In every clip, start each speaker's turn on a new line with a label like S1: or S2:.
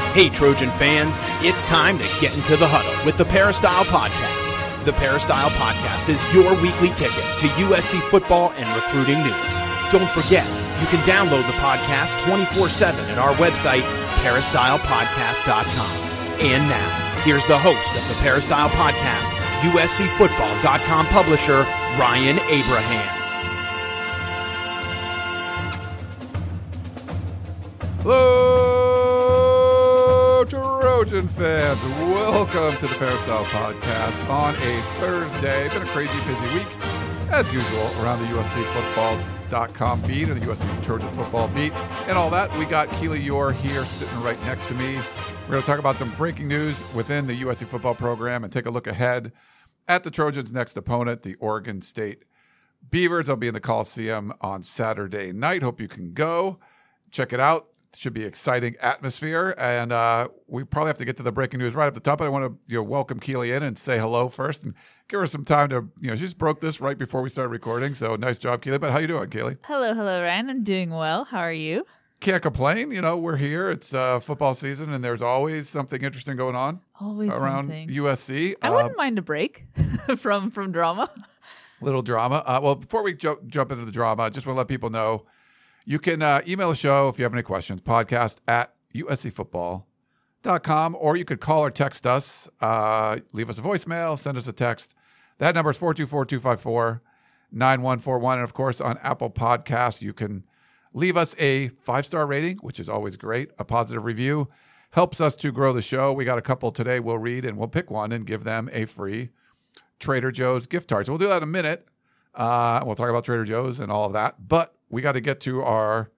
S1: Hey, Trojan fans, it's time to get into the huddle with the Peristyle Podcast. The Peristyle Podcast is your weekly ticket to USC football and recruiting news. Don't forget, you can download the podcast 24/7 at our website, peristylepodcast.com. And now, here's the host of the Peristyle Podcast, USCFootball.com publisher, Ryan Abraham.
S2: Hello, Trojan fans. Welcome to the Peristyle Podcast on a Thursday. Been a crazy busy week, as usual, around the USCFootball.com beat and the USC Trojan football beat and all that. We got Keely Eure here sitting right next to me. We're going to talk about some breaking news within the USC football program and take a look ahead at the Trojans' next opponent, the Oregon State Beavers. They'll be in the Coliseum on Saturday night. Hope you can go. Check it out. Should be exciting atmosphere, and we probably have to get to the breaking news right at the top. But I want to welcome Keely in and say hello first, and give her some time to she just broke this right before we started recording. So nice job, Keely. But how you doing, Keely?
S3: Hello, Ryan. I'm doing well. How are you?
S2: Can't complain. We're here. It's football season, and there's always something interesting going on.
S3: Always
S2: around
S3: something.
S2: USC.
S3: I wouldn't mind a break from drama.
S2: Little drama. Well, before we jump into the drama, I just want to let people know. You can email the show if you have any questions, podcast@uscfootball.com, or you could call or text us, leave us a voicemail, send us a text. That number is 424-254-9141. And, of course, on Apple Podcasts, you can leave us a 5-star rating, which is always great. A positive review helps us to grow the show. We got a couple today we'll read, and we'll pick one and give them a free Trader Joe's gift card. So we'll do that in a minute. We'll talk about Trader Joe's and all of that. But we got to get to our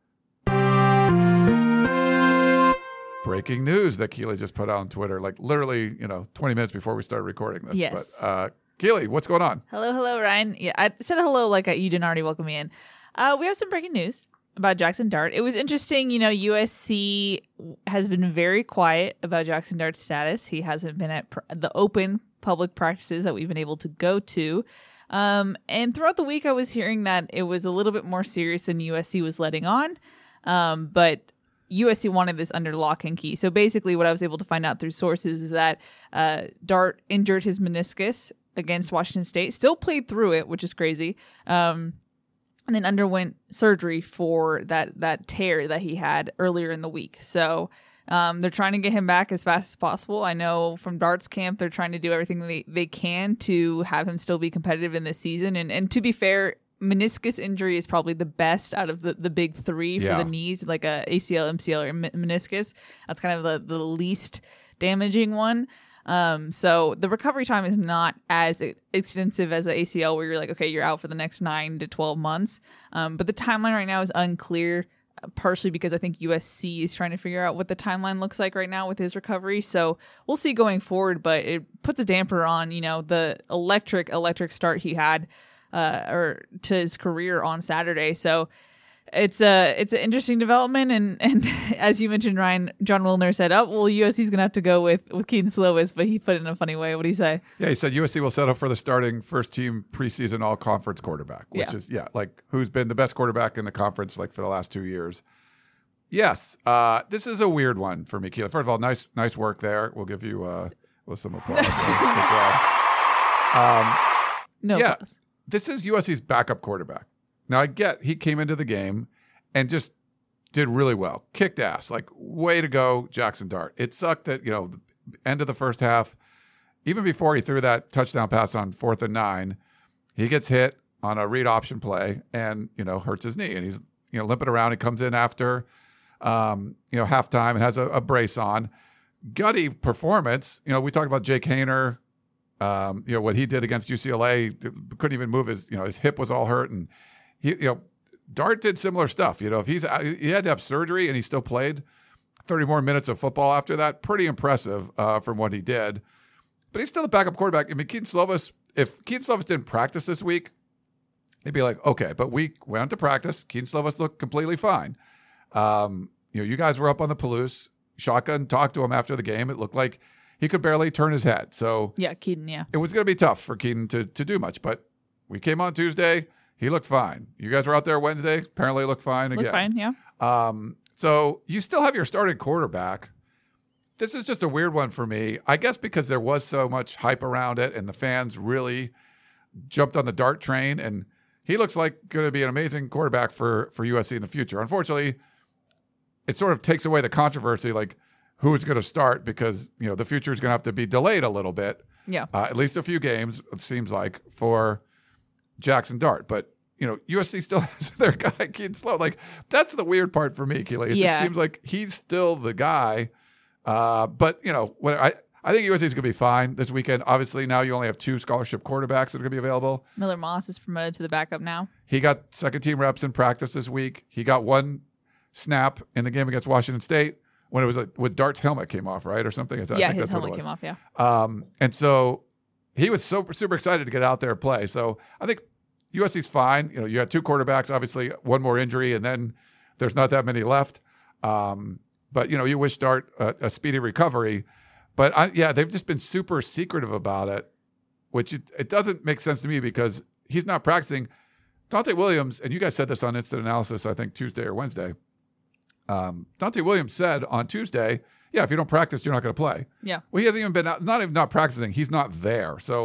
S2: breaking news that Keely just put out on Twitter, like literally, 20 minutes before we started recording this.
S3: Yes.
S2: But Keely, what's going on?
S3: Hello, Ryan. Yeah, I said hello like you didn't already welcome me in. We have some breaking news about Jackson Dart. It was interesting. USC has been very quiet about Jackson Dart's status. He hasn't been at the open public practices that we've been able to go to. And throughout the week, I was hearing that it was a little bit more serious than USC was letting on. But USC wanted this under lock and key. So basically what I was able to find out through sources is that Dart injured his meniscus against Washington State, still played through it, which is crazy, and then underwent surgery for that tear that he had earlier in the week. So they're trying to get him back as fast as possible. I know from Dart's camp, they're trying to do everything they can to have him still be competitive in this season. And to be fair, meniscus injury is probably the best out of the big three for the knees, like a ACL, MCL, or meniscus. That's kind of the least damaging one. So the recovery time is not as extensive as an ACL where you're like, okay, you're out for the next 9 to 12 months. But the timeline right now is unclear. Partially because I think USC is trying to figure out what the timeline looks like right now with his recovery. So we'll see going forward, but it puts a damper on, the electric start he had or to his career on Saturday. So it's an interesting development. And as you mentioned, Ryan, John Wilner said, USC's going to have to go with Kedon Slovis, but he put it in a funny way. What do you say?
S2: Yeah, he said USC will settle for the starting first-team preseason all-conference quarterback, which is, who's been the best quarterback in the conference, for the last 2 years. Yes, this is a weird one for me, Keely. First of all, nice work there. We'll give you some applause. Good job.
S3: Applause.
S2: This is USC's backup quarterback. Now, I get he came into the game and just did really well. Kicked ass. Way to go, Jackson Dart. It sucked that, the end of the first half, even before he threw that touchdown pass on 4th and 9, he gets hit on a read option play and, hurts his knee. And he's, limping around. He comes in after, halftime and has a brace on. Gutty performance. We talked about Jake Haener, what he did against UCLA. Couldn't even move his hip was all hurt. And Dart did similar stuff. If he had to have surgery and he still played 30 more minutes of football after that, pretty impressive from what he did. But he's still a backup quarterback. I mean, Kedon Slovis, if Kedon Slovis didn't practice this week, they'd be like, okay, but we went to practice. Kedon Slovis looked completely fine. You guys were up on the Palouse. Shotgun talked to him after the game. It looked like he could barely turn his head. So
S3: yeah, Kedon, yeah. It
S2: was going to be tough for Kedon to do much. But we came on Tuesday. He looked fine. You guys were out there Wednesday. Apparently looked fine again.
S3: Looked fine, yeah.
S2: So you still have your starting quarterback. This is just a weird one for me. I guess because there was so much hype around it and the fans really jumped on the Dart train, and he looks like going to be an amazing quarterback for USC in the future. Unfortunately, it sort of takes away the controversy, like who's going to start, because, the future is going to have to be delayed a little bit.
S3: Yeah.
S2: At least a few games, it seems like, for Jackson Dart. But, USC still has their guy, Keaton Slow. Like, that's the weird part for me, Keely. It just seems like he's still the guy. But, I think USC is going to be fine this weekend. Obviously, now you only have 2 scholarship quarterbacks that are going to be available.
S3: Miller Moss is promoted to the backup now.
S2: He got second-team reps in practice this week. He got 1 snap in the game against Washington State when it was when Dart's helmet came off, right, or something. I think
S3: his
S2: that's
S3: helmet
S2: what it was.
S3: came off, yeah.
S2: And so he was super excited to get out there and play. So I think USC's fine. You had 2 quarterbacks, obviously 1 more injury, and then there's not that many left. But, you wish Dart a speedy recovery. But, they've just been super secretive about it, which it doesn't make sense to me because he's not practicing. Dante Williams, and you guys said this on Instant Analysis, I think Tuesday or Wednesday. Dante Williams said on Tuesday, if you don't practice, you're not going to play.
S3: Yeah.
S2: Well, he hasn't even been out, not even not practicing. He's not there. So,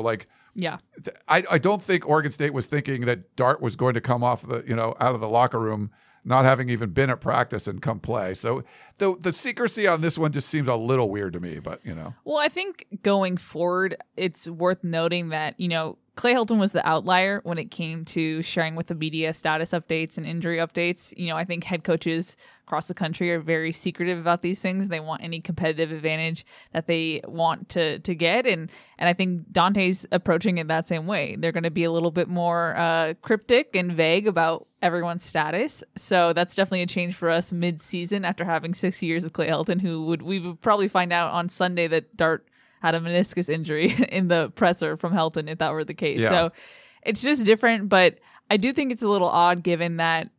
S2: I don't think Oregon State was thinking that Dart was going to come off out of the locker room, not having even been at practice and come play. So the secrecy on this one just seems a little weird to me, but
S3: Well, I think going forward, it's worth noting that, Clay Helton was the outlier when it came to sharing with the media status updates and injury updates. I think head coaches across the country are very secretive about these things. They want any competitive advantage that they want to get. And I think Dante's approaching it that same way. They're going to be a little bit more cryptic and vague about everyone's status. So that's definitely a change for us mid-season after having 6 years of Clay Helton, we would probably find out on Sunday that Dart had a meniscus injury in the presser from Helton if that were the case.
S2: Yeah.
S3: So it's just different, but I do think it's a little odd given that,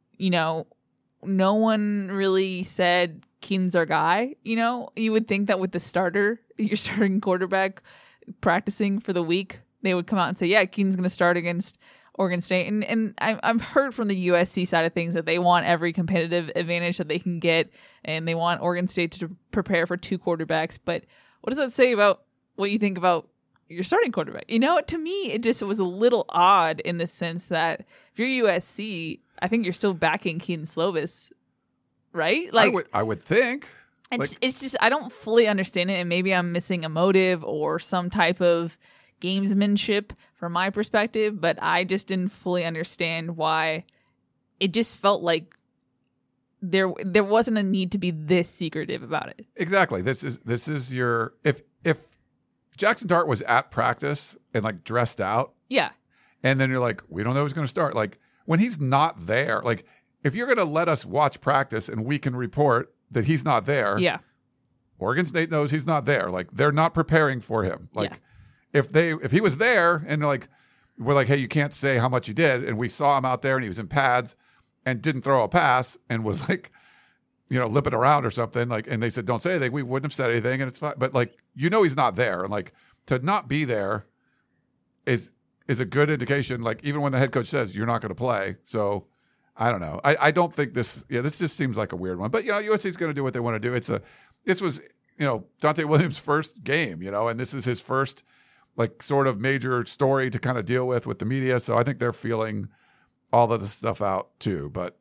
S3: no one really said Keaton's our guy. You would think that with the your starting quarterback practicing for the week, they would come out and say, Keaton's going to start against Oregon State. And I've heard from the USC side of things that they want every competitive advantage that they can get, and they want Oregon State to prepare for 2 quarterbacks. But what does that say about what you think about your starting quarterback? To me, it was a little odd in the sense that if you're USC, I think you're still backing Keaton Slovis, right?
S2: I would think.
S3: It's just, I don't fully understand it, and maybe I'm missing a motive or some type of gamesmanship from my perspective, but I just didn't fully understand why it just felt like there wasn't a need to be this secretive about it.
S2: Exactly. This is your if Jackson Dart was at practice and dressed out.
S3: Yeah.
S2: And then you're like, we don't know who's going to start. When he's not there, if you're going to let us watch practice and we can report that he's not there.
S3: Yeah.
S2: Oregon State knows he's not there. They're not preparing for him. If he was there and we're like, hey, you can't say how much he did. And we saw him out there and he was in pads and didn't throw a pass and was limping around or something, and they said, don't say anything. We wouldn't have said anything, and it's fine. But he's not there. And to not be there is a good indication, even when the head coach says you're not going to play. So I don't know. I don't think this just seems like a weird one. But USC is going to do what they want to do. This was Dante Williams' first game, and this is his first sort of major story to kind of deal with the media. So I think they're feeling all of this stuff out too. But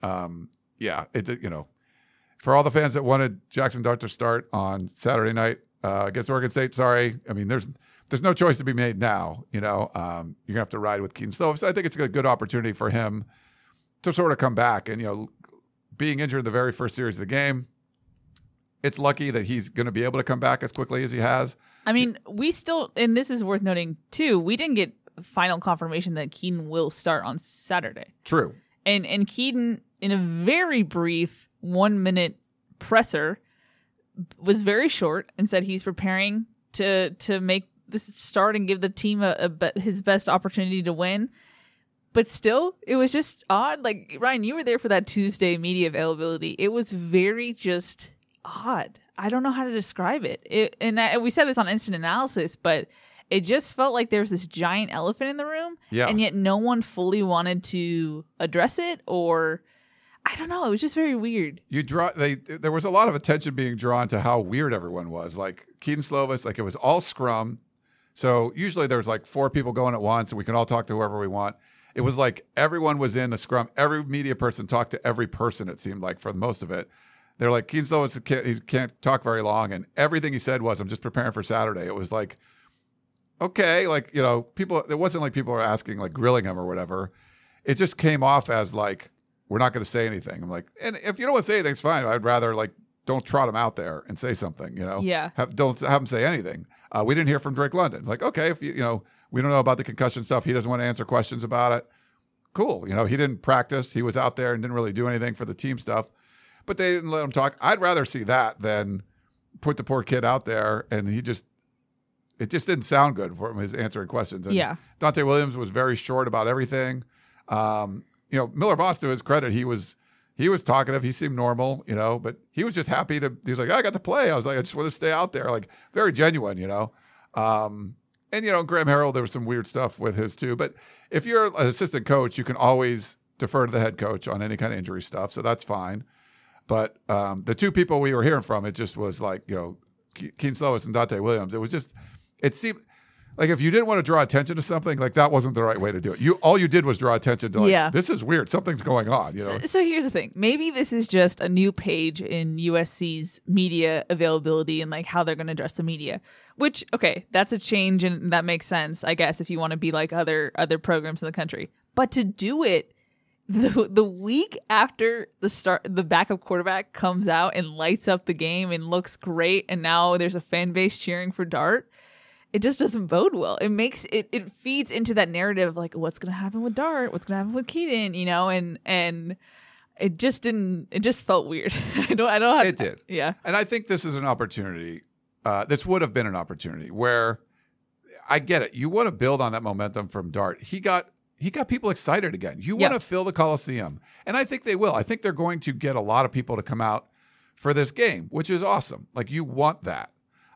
S2: for all the fans that wanted Jackson Dart to start on Saturday night against Oregon State, sorry. I mean, there's no choice to be made now. You're going to have to ride with Keaton Slovis. I think it's a good opportunity for him to sort of come back. And, being injured in the very first series of the game, it's lucky that he's going to be able to come back as quickly as he has.
S3: I mean, we still, and this is worth noting too, we didn't get final confirmation that Keaton will start on Saturday.
S2: True.
S3: And Keaton, in a very brief 1-minute presser, was very short and said he's preparing to make this start and give the team his best opportunity to win. But still, it was just odd. Ryan, you were there for that Tuesday media availability. It was very just odd. I don't know how to describe it. We said this on Instant Analysis, but it just felt like there was this giant elephant in the room,
S2: yeah.
S3: And yet no one fully wanted to address it, or I don't know. It was just very weird.
S2: There was a lot of attention being drawn to how weird everyone was. Like Keaton Slovis, like it was all scrum. So usually there's like 4 people going at once and we can all talk to whoever we want. It was like everyone was in a scrum. Every media person talked to every person, it seemed like, for most of it. They're like, Keaton Slovis, he can't talk very long. And everything he said was, I'm just preparing for Saturday. It was like, okay, like, you know, it wasn't like people were asking, like grilling him or whatever. It just came off as like, we're not going to say anything. I'm like, and if you don't want to say anything, it's fine. I'd rather like, don't trot him out there and say something, you know?
S3: Yeah.
S2: Don't have him say anything. We didn't hear from Drake London. It's like, okay, if you know, we don't know about the concussion stuff. He doesn't want to answer questions about it. Cool. You know, he didn't practice. He was out there and didn't really do anything for the team stuff, but they didn't let him talk. I'd rather see that than put the poor kid out there and it just didn't sound good for him, his answering questions. And
S3: Yeah.
S2: Dante Williams was very short about everything. You know, Miller Moss, to his credit, he was talkative. He seemed normal, you know, but he was just happy he was like, I got to play. I was like, I just want to stay out there. Like very genuine, you know? And, you know, Graham Harrell, there was some weird stuff with his too. But if you're an assistant coach, you can always defer to the head coach on any kind of injury stuff. So that's fine. But the 2 people we were hearing from, it just was like, you know, Keaton Slovis and Dante Williams. It seemed like if you didn't want to draw attention to something, like that wasn't the right way to do it. All you did was draw attention to like, this is weird. Something's going on, you know?
S3: So here's the thing. Maybe this is just a new page in USC's media availability and like how they're going to address the media, which, okay, that's a change and that makes sense, I guess, if you want to be like other programs in the country. But to do it the week after the backup quarterback comes out and lights up the game and looks great, and now there's a fan base cheering for Dart, it just doesn't bode well. It makes it feeds into that narrative of like, what's going to happen with Dart? What's going to happen with Keaton? You know, and it just didn't. It just felt weird. I don't.
S2: It did.
S3: Yeah.
S2: And I think this is an opportunity. This would have been an opportunity where I get it. You want to build on that momentum from Dart. He got people excited again. You want to fill the Coliseum, and I think they will. I think they're going to get a lot of people to come out for this game, which is awesome. Like you want that.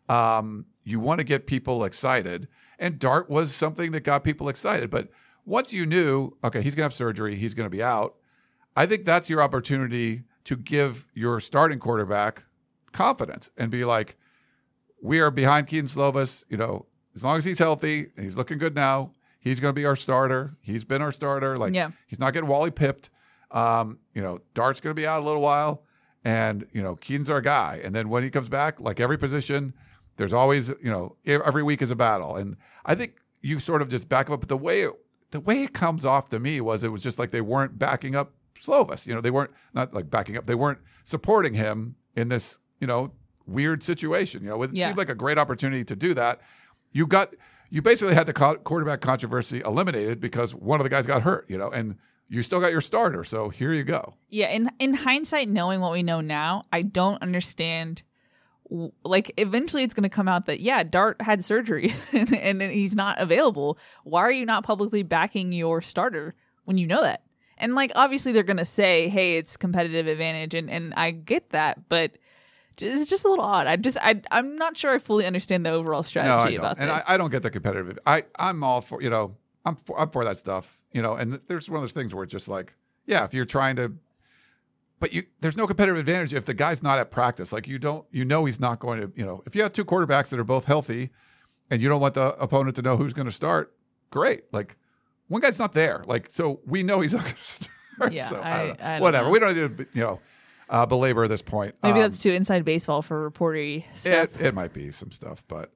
S2: You want to get people excited, and Dart was something that got people excited. But once you knew, okay, he's going to have surgery, he's going to be out, I think that's your opportunity to give your starting quarterback confidence and be like, we are behind Keaton Slovis. You know, as long as he's healthy and he's looking good now, he's going to be our starter. He's been our starter. Like, he's not getting Wally pipped. You know, Dart's going to be out a little while, and, you know, Keaton's our guy. And then when he comes back, like every position, there's always, you know, every week is a battle. And I think you sort of just back up. But the way it comes off to me was it was just like they weren't backing up Slovis. You know, they weren't not like backing up. They weren't supporting him in this, you know, weird situation. You know, it seemed like a great opportunity to do that. You basically had the quarterback controversy eliminated because one of the guys got hurt, you know, and you still got your starter. So here you go.
S3: Yeah. In hindsight, knowing what we know now, I don't understand. Like, eventually it's going to come out that, Dart had surgery and he's not available. Why are you not publicly backing your starter when you know that? And, like, obviously they're going to say, hey, it's competitive advantage. And I get that, but it's just a little odd. I'm not sure I fully understand the overall strategy about this.
S2: And I don't get the competitive. I'm all for, you know, I'm for that stuff, you know, and there's one of those things where it's just like, if you're trying to, but there's no competitive advantage if the guy's not at practice. Like he's not going to, you know, if you have 2 quarterbacks that are both healthy and you don't want the opponent to know who's going to start, great. Like one guy's not there. Like, so we know he's not going to start.
S3: Yeah.
S2: So,
S3: I don't
S2: whatever.
S3: know.
S2: We don't need to, you know, belabor this point.
S3: Maybe that's too inside baseball for reportery stuff.
S2: It might be some stuff, but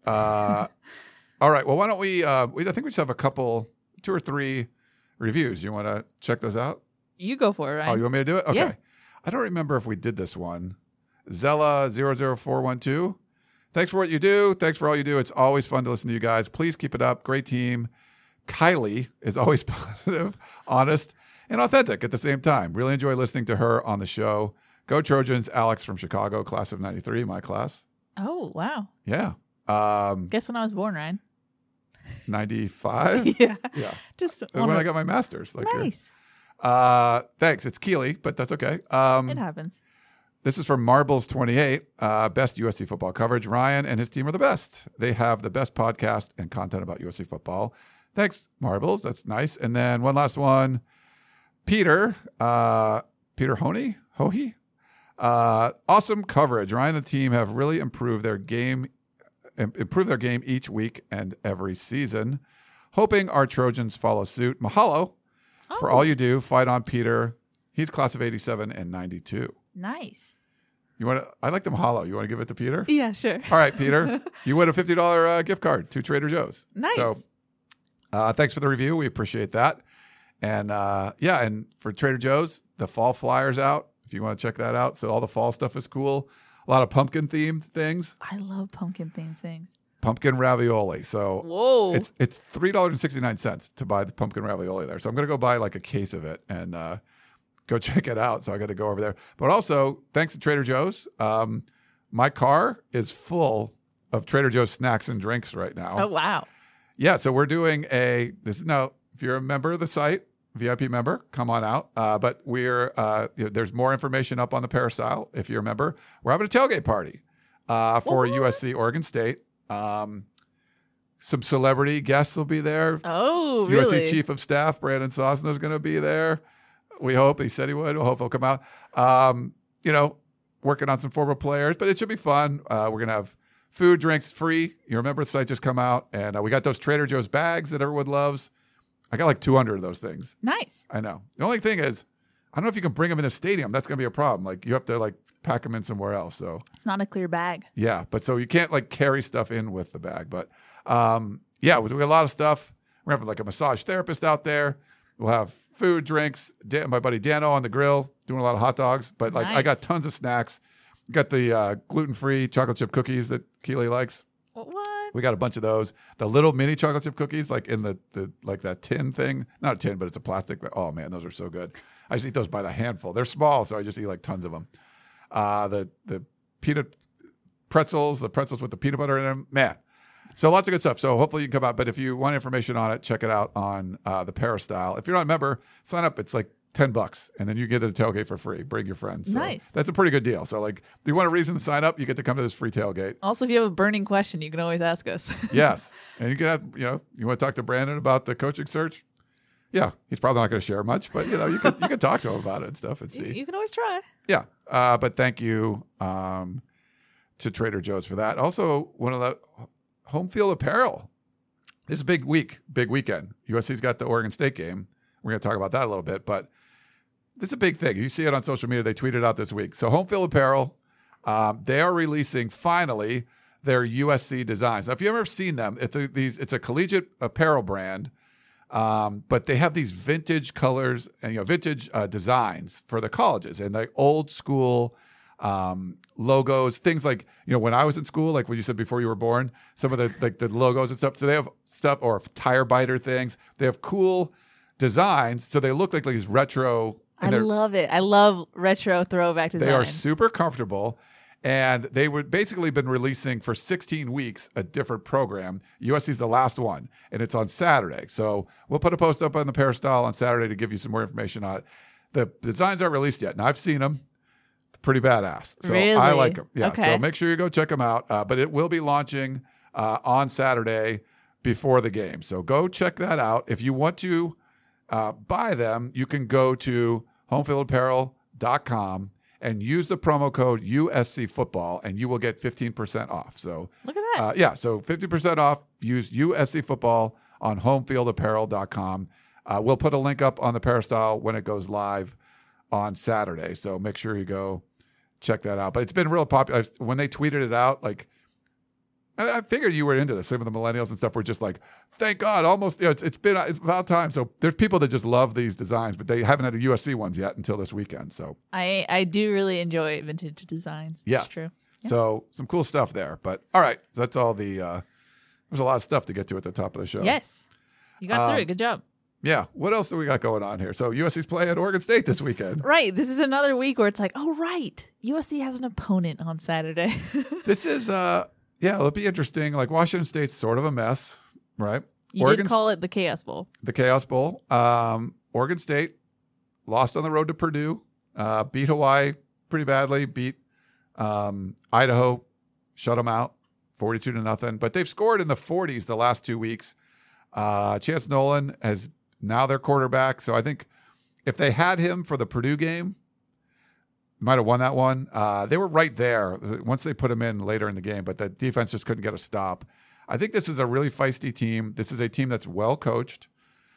S2: all right. Well, why don't we, I think we just have 2 or 3 reviews. You want to check those out?
S3: You go for it, Ryan.
S2: Oh, you want me to do it? Okay.
S3: Yeah.
S2: I don't remember if we did this one. Zella00412. Thanks for what you do. Thanks for all you do. It's always fun to listen to you guys. Please keep it up. Great team. Kylie is always positive, honest, and authentic at the same time. Really enjoy listening to her on the show. Go Trojans. Alex from Chicago, class of 93, my class.
S3: Oh, wow.
S2: Yeah.
S3: Guess when I was born, Ryan?
S2: 95?
S3: Yeah.
S2: Just when I got my master's. Like
S3: nice.
S2: Thanks. It's Keely, but that's okay.
S3: It happens.
S2: This is from Marbles28. Best USC football coverage. Ryan and his team are the best. They have the best podcast and content about USC football. Thanks, Marbles. That's nice. And then one last one. Peter Peter Hohe. Awesome coverage. Ryan and the team have really improved their game each week and every season. Hoping our Trojans follow suit. Mahalo for all you do. Fight on, Peter. He's class of 87 and 92.
S3: Nice.
S2: I like the mahalo. You want to give it to Peter?
S3: Yeah, sure.
S2: All right, Peter. You win a $50 gift card to Trader Joe's.
S3: Nice.
S2: So, thanks for the review. We appreciate that. And and for Trader Joe's, the fall flyer's out. If you want to check that out. So all the fall stuff is cool. A lot of pumpkin themed things.
S3: I love pumpkin themed things.
S2: Pumpkin ravioli. So
S3: whoa,
S2: it's $3.69 to buy the pumpkin ravioli there. So I'm gonna go buy like a case of it and go check it out. So I got to go over there. But also, thanks to Trader Joe's, my car is full of Trader Joe's snacks and drinks right now.
S3: Oh wow.
S2: Yeah. So we're doing if you're a member of the site, VIP member, come on out. But there's more information up on the Peristyle. If you're a member, we're having a tailgate party for USC Oregon State. Some celebrity guests will be there.
S3: Oh, really?
S2: USC Chief of Staff Brandon Sosner is going to be there. We hope. He said he would. We'll hope he'll come out. Working on some former players, but it should be fun. We're going to have food, drinks, free. You remember the site just come out, and we got those Trader Joe's bags that everyone loves. I got like 200 of those things.
S3: Nice.
S2: I know. The only thing is, I don't know if you can bring them in the stadium. That's going to be a problem. Like you have to pack them in somewhere else. So
S3: it's not a clear bag.
S2: Yeah, but so you can't carry stuff in with the bag. But we have a lot of stuff. We're having a massage therapist out there. We'll have food, drinks. My buddy Dano on the grill doing a lot of hot dogs. But
S3: nice.
S2: I got tons of snacks. We got the gluten-free chocolate chip cookies that Keely likes.
S3: What?
S2: We got a bunch of those. The little mini chocolate chip cookies, in the that tin thing. Not a tin, but it's a plastic. Oh man, those are so good. I just eat those by the handful. They're small, so I just eat tons of them. The peanut pretzels, the pretzels with the peanut butter in them, man. So lots of good stuff. So hopefully you can come out. But if you want information on it, check it out on the Peristyle. If you're not a member, sign up. It's $10, and then you get the tailgate for free. Bring your friends. So
S3: nice. That's
S2: a pretty good deal. So if you want a reason to sign up, you get to come to this free tailgate.
S3: Also, if you have a burning question, you can always ask us.
S2: Yes, and you can have you want to talk to Brandon about the coaching search. Yeah, he's probably not going to share much, but you can talk to him about it and stuff and see.
S3: You can always try.
S2: Yeah, but thank you to Trader Joe's for that. Also, one of the home field apparel. It's a big weekend. USC's got the Oregon State game. We're going to talk about that a little bit, but this is a big thing. You see it on social media. They tweeted out this week. So home field apparel, they are releasing finally their USC designs. Now, if you've ever seen them, it's a collegiate apparel brand, but they have these vintage colors and vintage designs for the colleges and old school logos, things when I was in school, when you said before you were born, some of the logos and stuff. So they have stuff or tire biter things. They have cool designs, so they look like these retro.
S3: I love it. I love retro throwback designs.
S2: They are super comfortable, and they were basically been releasing for 16 weeks a different program. USC's the last one, and it's on Saturday. So we'll put a post up on the Peristyle on Saturday to give you some more information on it. The designs aren't released yet. Now, I've seen them. Pretty badass. So
S3: really?
S2: I like them. Yeah.
S3: Okay.
S2: So make sure you go check them out. But it will be launching on Saturday before the game. So go check that out. If you want to buy them, you can go to homefieldapparel.com and use the promo code USC football, and you will get 15% off. So
S3: look at that.
S2: So 50% off. Use USC football on homefieldapparel.com. We'll put a link up on the Peristyle when it goes live on Saturday. So make sure you go check that out. But it's been real popular. When they tweeted it out, I figured you were into this. Some of the millennials and stuff were just thank God, almost. It's about time. So there's people that just love these designs, but they haven't had a USC ones yet until this weekend. So
S3: I do really enjoy vintage designs.
S2: Yeah,
S3: it's true. Yeah.
S2: So some cool stuff there. But all right, so that's all the. There's a lot of stuff to get to at the top of the show.
S3: Yes, you got through it. Good job.
S2: Yeah. What else do we got going on here? So USC's playing at Oregon State this weekend.
S3: Right. This is another week where it's oh, right. USC has an opponent on Saturday.
S2: This is, it'll be interesting. Washington State's sort of a mess, right?
S3: You did call it the Chaos Bowl.
S2: The Chaos Bowl. Oregon State lost on the road to Purdue, beat Hawaii pretty badly, beat Idaho, shut them out 42-0. But they've scored in the 40s the last 2 weeks. Chance Nolan has now their quarterback. So I think if they had him for the Purdue game, might have won that one. They were right there once they put him in later in the game, but the defense just couldn't get a stop. I think this is a really feisty team. This is a team that's well coached.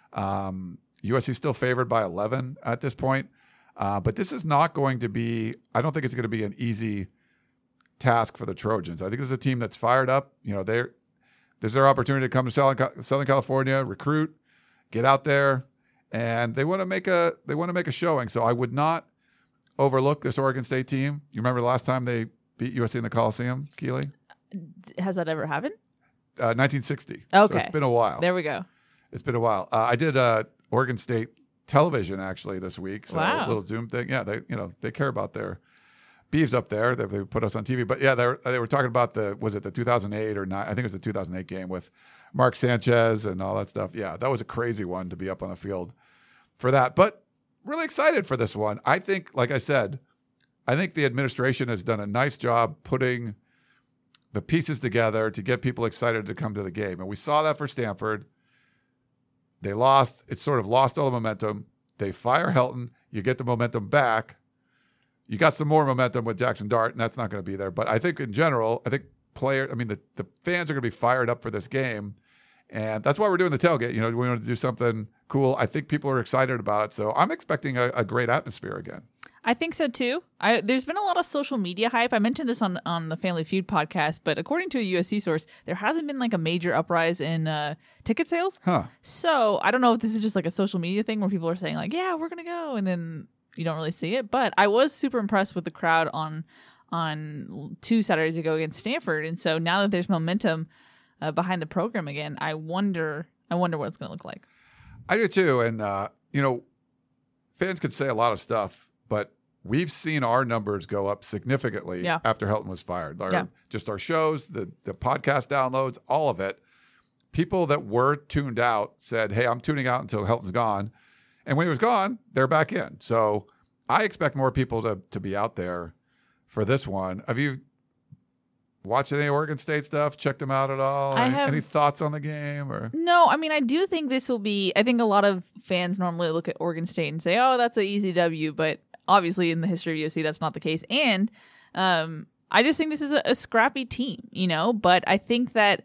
S2: USC still favored by 11 at this point. But this is not going to be, I don't think it's going to be an easy task for the Trojans. I think this is a team that's fired up. You know, there's their opportunity to come to Southern California, recruit, get out there, and they want to make a showing. So I would not overlook this Oregon State team. You remember the last time they beat USC in the Coliseum, Keely?
S3: Has that ever happened?
S2: 1960.
S3: Okay.
S2: So it's been a while.
S3: There we go.
S2: It's been a while. I did Oregon State television actually this week. So
S3: Wow.
S2: a little Zoom thing. Yeah, they care about their Beavs up there. They put us on TV. But yeah, they were talking about the 2008 or 9? I think it was the 2008 game with Mark Sanchez and all that stuff. Yeah, that was a crazy one to be up on the field for that. But really excited for this one. I think, like I said, I think the administration has done a nice job putting the pieces together to get people excited to come to the game. And we saw that for Stanford. They lost. It sort of lost all the momentum. They fire Helton. You get the momentum back. You got some more momentum with Jackson Dart, and that's not going to be there. But I think in general, the fans are going to be fired up for this game. And that's why we're doing the tailgate. You know, we want to do something cool. I think people are excited about it. So I'm expecting a great atmosphere again.
S3: I think so too. There's been a lot of social media hype. I mentioned this on the Family Feud podcast, but according to a USC source, there hasn't been like a major uprise in ticket sales.
S2: Huh.
S3: So I don't know if this is just like a social media thing where people are saying like, yeah, we're going to go. And then you don't really see it. But I was super impressed with the crowd on 2 Saturdays ago against Stanford. And so now that there's momentum behind the program again, I wonder what it's going to look like.
S2: I do too. And, fans could say a lot of stuff, but we've seen our numbers go up significantly after Helton was fired. Just our shows, the podcast downloads, all of it. People that were tuned out said, hey, I'm tuning out until Helton's gone. And when he was gone, they're back in. So I expect more people to be out there for this one. Have you watched any Oregon State stuff? Checked them out at all? Any thoughts on the game? Or
S3: no, I mean, I do think this will be, I think a lot of fans normally look at Oregon State and say, oh, that's an easy W. But obviously in the history of USC, that's not the case. And I just think this is a scrappy team, but I think that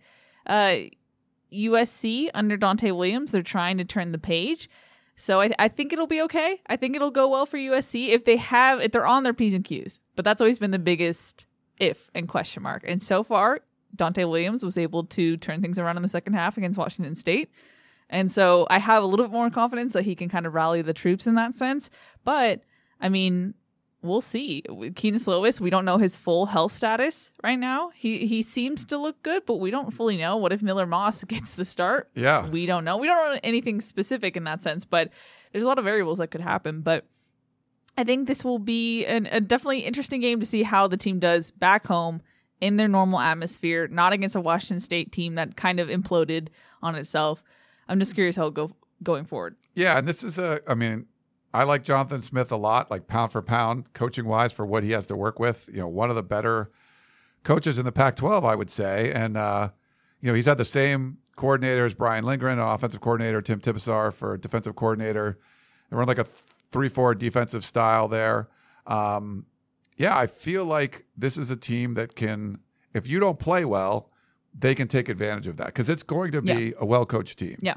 S3: USC under Dante Williams, they're trying to turn the page. So I think it'll be okay. I think it'll go well for USC if they're on their P's and Q's. But that's always been the biggest if and question mark. And so far, Dante Williams was able to turn things around in the second half against Washington State. And so I have a little bit more confidence that he can kind of rally the troops in that sense. But, I mean, we'll see. Kedon Slovis, we don't know his full health status right now. He seems to look good, but we don't fully know. What if Miller Moss gets the start?
S2: Yeah.
S3: We don't know. We don't know anything specific in that sense, but there's a lot of variables that could happen. But I think this will be a definitely interesting game to see how the team does back home in their normal atmosphere, not against a Washington State team that kind of imploded on itself. I'm just curious how it'll go going forward.
S2: Yeah, and this is I like Jonathan Smith a lot, like pound for pound, coaching-wise, for what he has to work with. One of the better coaches in the Pac-12, I would say. And, he's had the same coordinator as Brian Lindgren, an offensive coordinator, Tim Tibesar for defensive coordinator. They run like a 3-4 defensive style there. I feel like this is a team that can, if you don't play well, they can take advantage of that because it's going to be a well-coached team.
S3: Yeah.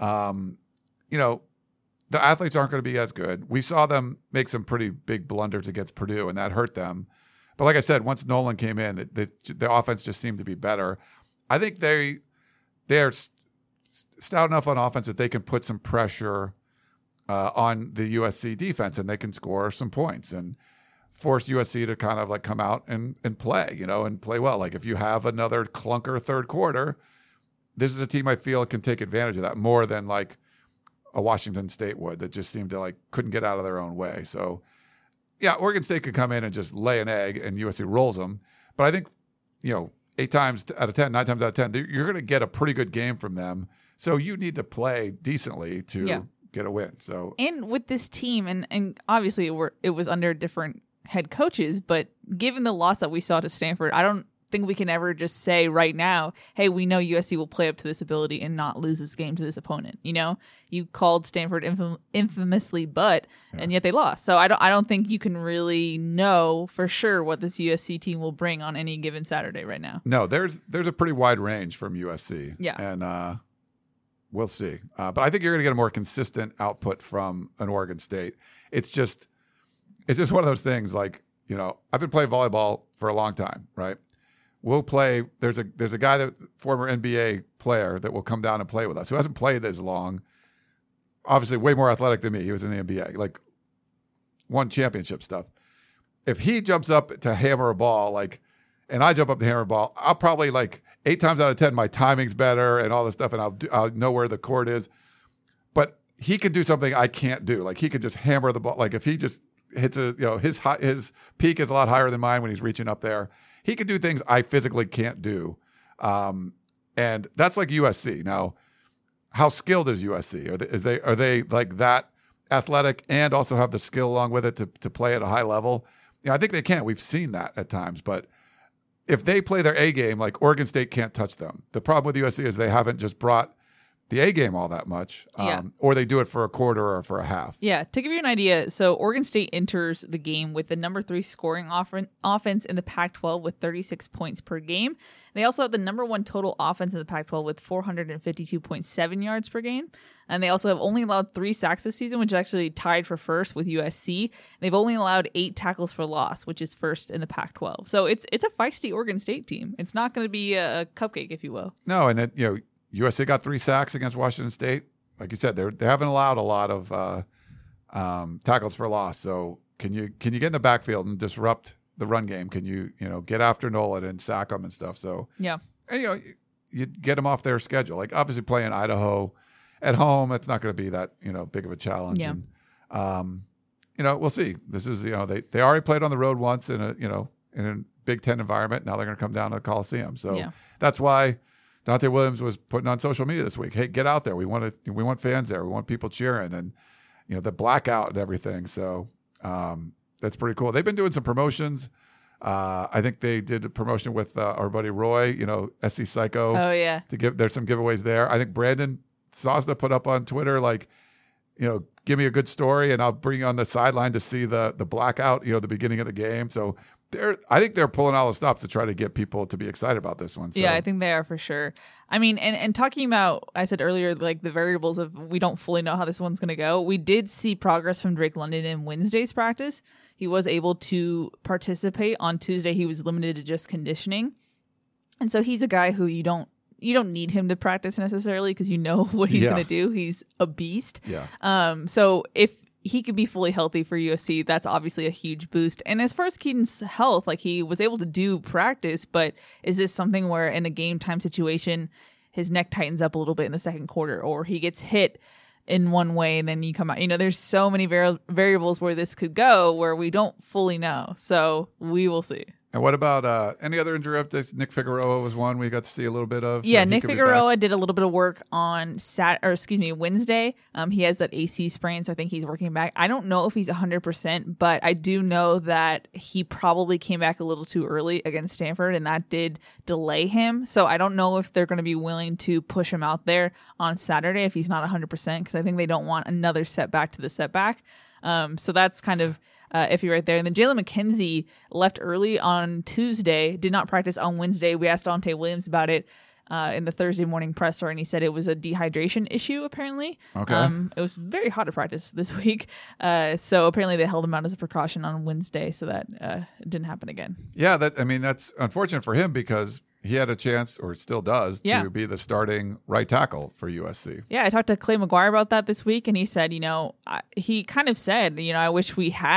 S2: The athletes aren't going to be as good. We saw them make some pretty big blunders against Purdue, and that hurt them. But like I said, once Nolan came in, the offense just seemed to be better. I think they're stout enough on offense that they can put some pressure on the USC defense, and they can score some points and force USC to kind of like come out and play, and play well. Like if you have another clunker third quarter, this is a team I feel can take advantage of that more than like a Washington State would that just seemed to like couldn't get out of their own way. So yeah, Oregon State could come in and just lay an egg and USC rolls them. But I think, 9 times out of 10, you're going to get a pretty good game from them. So you need to play decently to get a win. So
S3: and with this team, and obviously it was under different head coaches, but given the loss that we saw to Stanford, I don't think we can ever just say right now, hey, we know USC will play up to this ability and not lose this game to this opponent. You know, you called Stanford infamously, and yet they lost. So I don't think you can really know for sure what this USC team will bring on any given Saturday right now.
S2: No, there's a pretty wide range from USC.
S3: Yeah.
S2: And we'll see. But I think you're going to get a more consistent output from an Oregon State. It's just one of those things like, you know, I've been playing volleyball for a long time, right? We'll play. There's a guy, that former NBA player, that will come down and play with us who hasn't played as long. Obviously, way more athletic than me. He was in the NBA, like won championship stuff. If he jumps up to hammer a ball, and I jump up to hammer a ball, I'll probably 8 times out of 10, my timing's better and all this stuff, and I'll know where the court is. But he can do something I can't do. Like he can just hammer the ball. Like if he just hits his peak is a lot higher than mine when he's reaching up there. He can do things I physically can't do. And that's like USC. Now, how skilled is USC? Are they like that athletic and also have the skill along with it to play at a high level? Yeah, I think they can. We've seen that at times. But if they play their A game, like Oregon State can't touch them. The problem with USC is they haven't just brought the A game all that much, or they do it for a quarter or for a half.
S3: Yeah, to give you an idea, so Oregon State enters the game with the number 3 scoring offense in the Pac-12 with 36 points per game. They also have the number 1 total offense in the Pac-12 with 452.7 yards per game. And they also have only allowed 3 sacks this season, which is actually tied for first with USC. They've only allowed 8 tackles for loss, which is first in the Pac-12. So it's a feisty Oregon State team. It's not going to be a cupcake, if you will.
S2: No, and USC got 3 sacks against Washington State. Like you said, they haven't allowed a lot of tackles for loss. So can you get in the backfield and disrupt the run game? Can you get after Nolan and sack them and stuff? So
S3: yeah,
S2: and, you get them off their schedule. Like obviously playing Idaho at home, it's not going to be that big of a challenge.
S3: Yeah.
S2: And we'll see. This is they already played on the road once in a Big Ten environment. Now they're going to come down to the Coliseum. So that's why Dante Williams was putting on social media this week, hey, get out there. We want fans there. We want people cheering and, the blackout and everything. So that's pretty cool. They've been doing some promotions. I think they did a promotion with our buddy Roy, SC Psycho.
S3: Oh, yeah.
S2: There's some giveaways there. I think Brandon Sosna put up on Twitter, give me a good story and I'll bring you on the sideline to see the blackout, the beginning of the game. So I think they're pulling all the stops to try to get people to be excited about this one. So.
S3: Yeah, I think they are for sure. I mean, and talking about, I said earlier, like the variables of we don't fully know how this one's going to go. We did see progress from Drake London in Wednesday's practice. He was able to participate. On Tuesday, he was limited to just conditioning. And so he's a guy who you don't need him to practice necessarily because you know what he's going to do. He's a beast.
S2: Yeah.
S3: So if he could be fully healthy for USC, that's obviously a huge boost. And as far as Keaton's health, like he was able to do practice, but is this something where in a game time situation, his neck tightens up a little bit in the second quarter, or he gets hit in one way and then you come out? There's so many variables where this could go where we don't fully know. So we will see.
S2: And what about any other injury updates? Nick Figueroa was one we got to see a little bit of.
S3: Yeah, Nick Figueroa did a little bit of work on Wednesday. He has that AC sprain, so I think he's working back. I don't know if he's 100%, but I do know that he probably came back a little too early against Stanford, and that did delay him. So I don't know if they're going to be willing to push him out there on Saturday if he's not 100%, because I think they don't want another setback to the setback. So that's kind of iffy right there. And then Jalen McKenzie left early on Tuesday, did not practice on Wednesday. We asked Dante Williams about it in the Thursday morning presser, and he said it was a dehydration issue, apparently.
S2: Okay.
S3: It was very hot at practice this week. So apparently they held him out as a precaution on Wednesday so that it didn't happen again.
S2: Yeah, that's unfortunate for him because he had a chance, or still does, to be the starting right tackle for USC.
S3: Yeah, I talked to Clay McGuire about that this week, and he said, he kind of said, I wish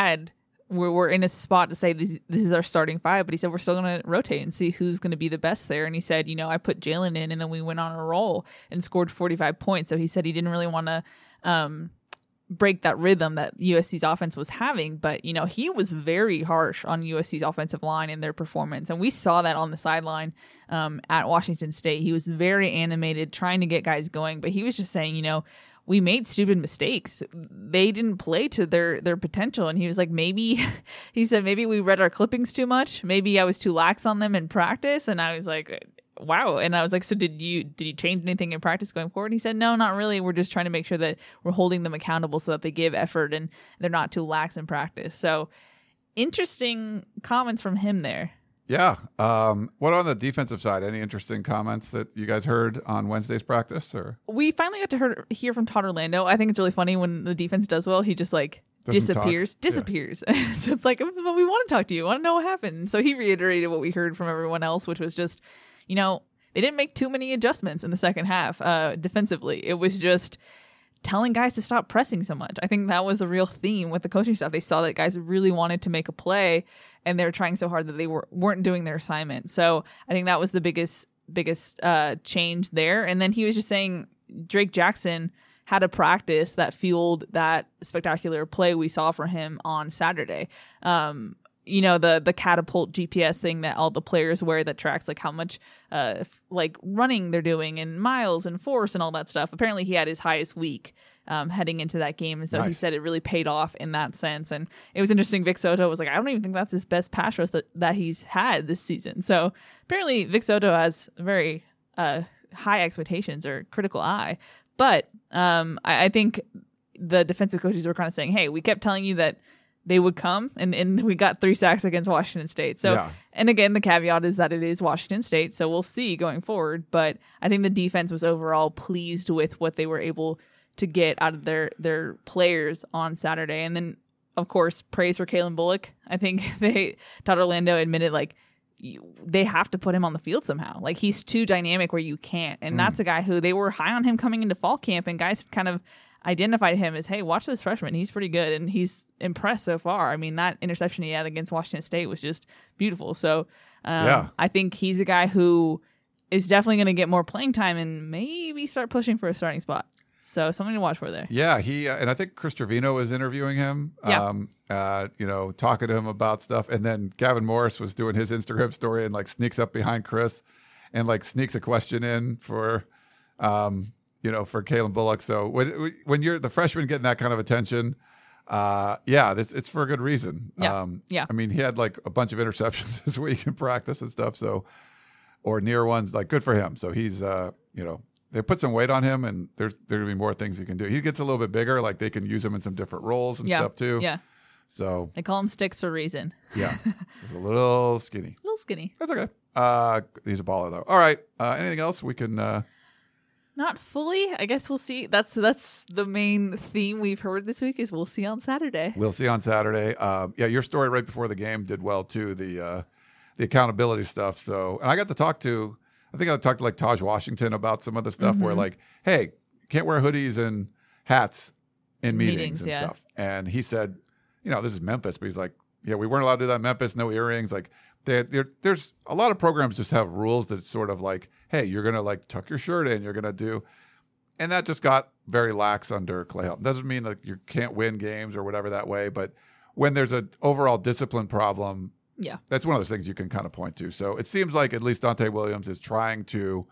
S3: we're in a spot to say this is our starting 5, but he said we're still going to rotate and see who's going to be the best there. And he said, I put Jalen in, and then we went on a roll and scored 45 points. So he said he didn't really want to break that rhythm that USC's offense was having, but he was very harsh on USC's offensive line and their performance, and we saw that on the sideline at Washington State. He was very animated, trying to get guys going, but he was just saying, we made stupid mistakes. They didn't play to their potential. And he was like, maybe we read our clippings too much. Maybe I was too lax on them in practice. And I was like, wow. And I was like, so did you change anything in practice going forward? And he said, no, not really. We're just trying to make sure that we're holding them accountable so that they give effort and they're not too lax in practice. So interesting comments from him there.
S2: Yeah. What on the defensive side? Any interesting comments that you guys heard on Wednesday's practice? Or
S3: we finally got to hear from Todd Orlando. I think it's really funny when the defense does well. He just like disappears. Yeah. So it's like, well, we want to talk to you. I want to know what happened. So he reiterated what we heard from everyone else, which was just, they didn't make too many adjustments in the second half defensively. It was just telling guys to stop pressing so much. I think that was a real theme with the coaching staff. They saw that guys really wanted to make a play, and they were trying so hard that they weren't doing their assignment. So I think that was the biggest change there. And then he was just saying Drake Jackson had a practice that fueled that spectacular play we saw for him on Saturday. The catapult GPS thing that all the players wear that tracks like how much running they're doing and miles and force and all that stuff. Apparently he had his highest week heading into that game. And so He said it really paid off in that sense. And it was interesting. Vic Soto was like, I don't even think that's his best pass rush that he's had this season. So apparently Vic Soto has very high expectations or critical eye. But I think the defensive coaches were kind of saying, hey, we kept telling you that they would come, and we got 3 sacks against Washington State. So, And again, the caveat is that it is Washington State, so we'll see going forward. But I think the defense was overall pleased with what they were able to get out of their players on Saturday. And then, of course, praise for Kalen Bullock. I think Todd Orlando admitted, they have to put him on the field somehow. Like, he's too dynamic where you can't. And that's a guy who they were high on him coming into fall camp, and guys kind of identified him as, hey, watch this freshman. He's pretty good, and he's impressed so far. I mean, that interception he had against Washington State was just beautiful. So I think he's a guy who is definitely going to get more playing time and maybe start pushing for a starting spot. So something to watch for there.
S2: Yeah, he and I think Chris Trevino was interviewing him, talking to him about stuff. And then Gavin Morris was doing his Instagram story and sneaks up behind Chris and sneaks a question in for for Kalen Bullock. So when you're the freshman getting that kind of attention, it's for a good reason.
S3: Yeah.
S2: I mean, he had a bunch of interceptions this week in practice and stuff. So, or near ones, good for him. So he's, they put some weight on him, and there's going to be more things he can do. He gets a little bit bigger. They can use him in some different roles and stuff too.
S3: Yeah.
S2: So
S3: they call him Sticks for a reason.
S2: Yeah. He's a little skinny.
S3: That's
S2: okay. He's a baller though. All right. Anything else we can,
S3: Not fully. I guess we'll see. That's the main theme we've heard this week is we'll see on Saturday.
S2: We'll see on Saturday. Your story right before the game did well too. The accountability stuff. So, and I got to talk to, I think I talked to Taj Washington about some other stuff where hey, can't wear hoodies and hats in meetings and stuff. And he said, this is Memphis, but he's like, yeah, we weren't allowed to do that in Memphis. No earrings. There's a lot of programs just have rules that sort of hey, you're going to tuck your shirt in, you're going to do. And that just got very lax under Clay Helton. Doesn't mean that you can't win games or whatever that way. But when there's an overall discipline problem, that's one of those things you can kind of point to. So it seems like at least Dante Williams is trying to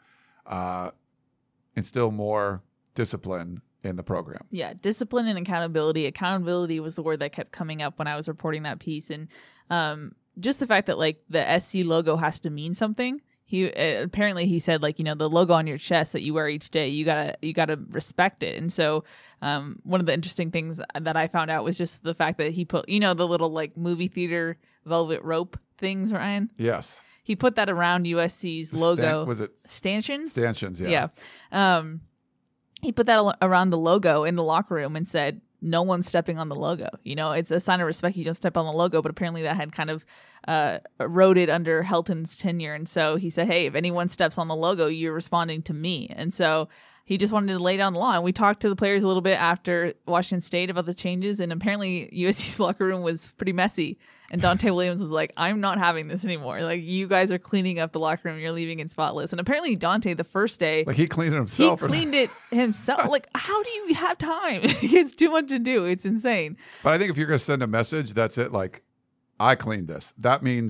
S2: instill more discipline in the program. Yeah,
S3: discipline and accountability. Accountability was the word that kept coming up when I was reporting that piece. And just the fact that the SC logo has to mean something. He apparently he said the logo on your chest that you wear each day, you gotta respect it. And so one of the interesting things that I found out was just the fact that he put the little movie theater velvet rope things, Ryan.
S2: Yes.
S3: He put that around USC's logo.
S2: Was it
S3: stanchions?
S2: Stanchions, yeah.
S3: Yeah. He put that around the logo in the locker room and said, no one's stepping on the logo. It's a sign of respect. You don't step on the logo, but apparently that had kind of eroded under Helton's tenure. And so he said, hey, if anyone steps on the logo, you're responding to me. And so he just wanted to lay down the law. And we talked to the players a little bit after Washington State about the changes. And apparently USC's locker room was pretty messy. And Dante Williams was like, I'm not having this anymore. You guys are cleaning up the locker room. You're leaving it spotless. And apparently Dante, the first day,
S2: he cleaned it himself.
S3: He cleaned it himself. How do you have time? He has too much to do. It's insane.
S2: But I think if you're going to send a message, that's it. I cleaned this. That means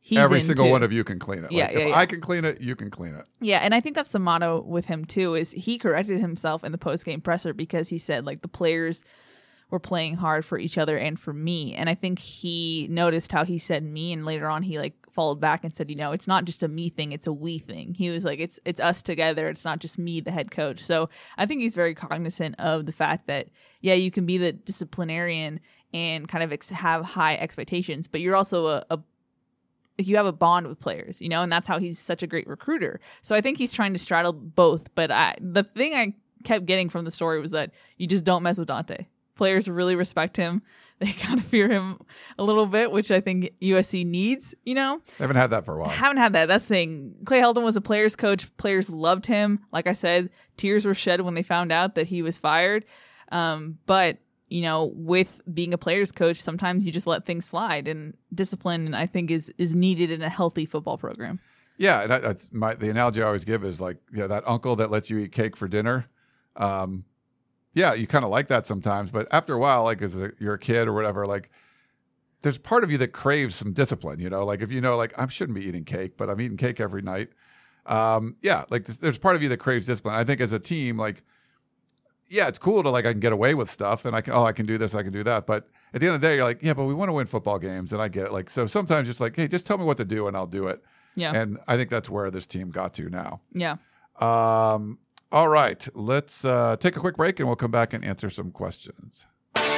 S2: every
S3: in
S2: single
S3: too.
S2: one of you can clean it.
S3: Yeah,
S2: Like, if I can clean it, you can clean it.
S3: Yeah, and I think that's the motto with him too, is he corrected himself in the post-game presser because he said, like, the players were playing hard for each other and for me. And I think he noticed how he said me, and later on he, like, followed back and said, it's not just a me thing, it's a we thing. He was like, it's us together. It's not just me, the head coach. So I think he's very cognizant of the fact that, yeah, you can be the disciplinarian and kind of have high expectations, but you're also you have a bond with players, and that's how he's such a great recruiter. So I think he's trying to straddle both. But the thing I kept getting from the story was that you just don't mess with Dante. Players really respect him. They kind of fear him a little bit, which I think USC needs,
S2: They haven't had that for a while.
S3: Haven't had that. That's the thing. Clay Helton was a player's coach. Players loved him. Like I said, tears were shed when they found out that he was fired. But with being a player's coach, sometimes you just let things slide, and discipline, I think, is needed in a healthy football program.
S2: Yeah, and that's the analogy I always give is like, that uncle that lets you eat cake for dinner. Yeah, you kind of like that sometimes, but after a while, like you're a kid or whatever, like there's part of you that craves some discipline. Like if like I shouldn't be eating cake, but I'm eating cake every night. Yeah, like there's part of you that craves discipline. I think as a team, like, yeah, it's cool to like I can get away with stuff and I can do this, I can do that. But at the end of the day, you're like, yeah, but we want to win football games, and I get it. Like, so sometimes it's like, hey, just tell me what to do and I'll do it.
S3: Yeah.
S2: And I think that's where this team got to now.
S3: Yeah.
S2: All right, let's take a quick break and we'll come back and answer some questions.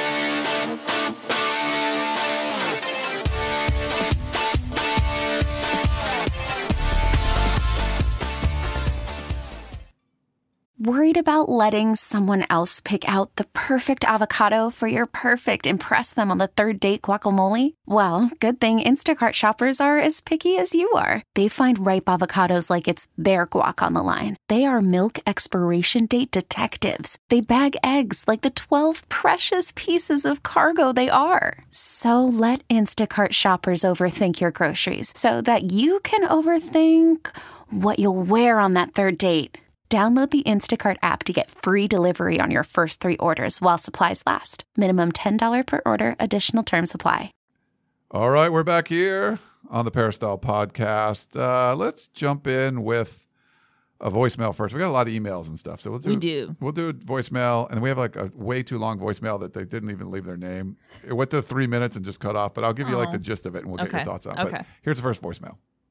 S4: Worried about letting someone else pick out the perfect avocado for your perfect impress them on the third date guacamole? Well, good thing Instacart shoppers are as picky as you are. They find ripe avocados like it's their guac on the line. They are milk expiration date detectives. They bag eggs like the 12 precious pieces of cargo they are. So let Instacart shoppers overthink your groceries so that you can overthink what you'll wear on that third date. Download the Instacart app to get free delivery on your first 3 orders while supplies last. Minimum $10 per order. Additional terms apply.
S2: All right, we're back here on the Peristyle Podcast. Let's jump in with a voicemail first. We got a lot of emails and stuff, so we'll do a voicemail, and we have like a way too long voicemail that they didn't even leave their name. It went to 3 minutes and just cut off, but I'll give you like the gist of it, and we'll get your thoughts on it. But here's the first voicemail.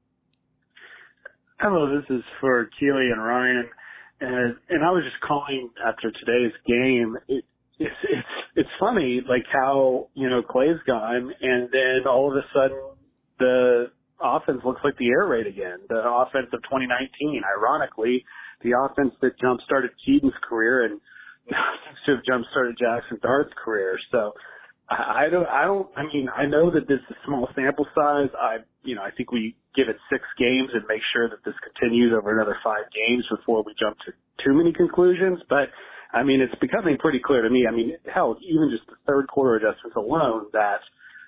S5: Hello, this is for Keely and Ryan. And I was just calling after today's game. It's funny, like how, Clay's gone, and then all of a sudden the offense looks like the air raid again. The offense of 2019, ironically, the offense that jump-started Keaton's career and seems to have jump-started Jackson Dart's career. So I know that this is a small sample size. I think we give it 6 games and make sure that this continues over another 5 games before we jump to too many conclusions. But it's becoming pretty clear to me. Hell, even just the third quarter adjustments alone that,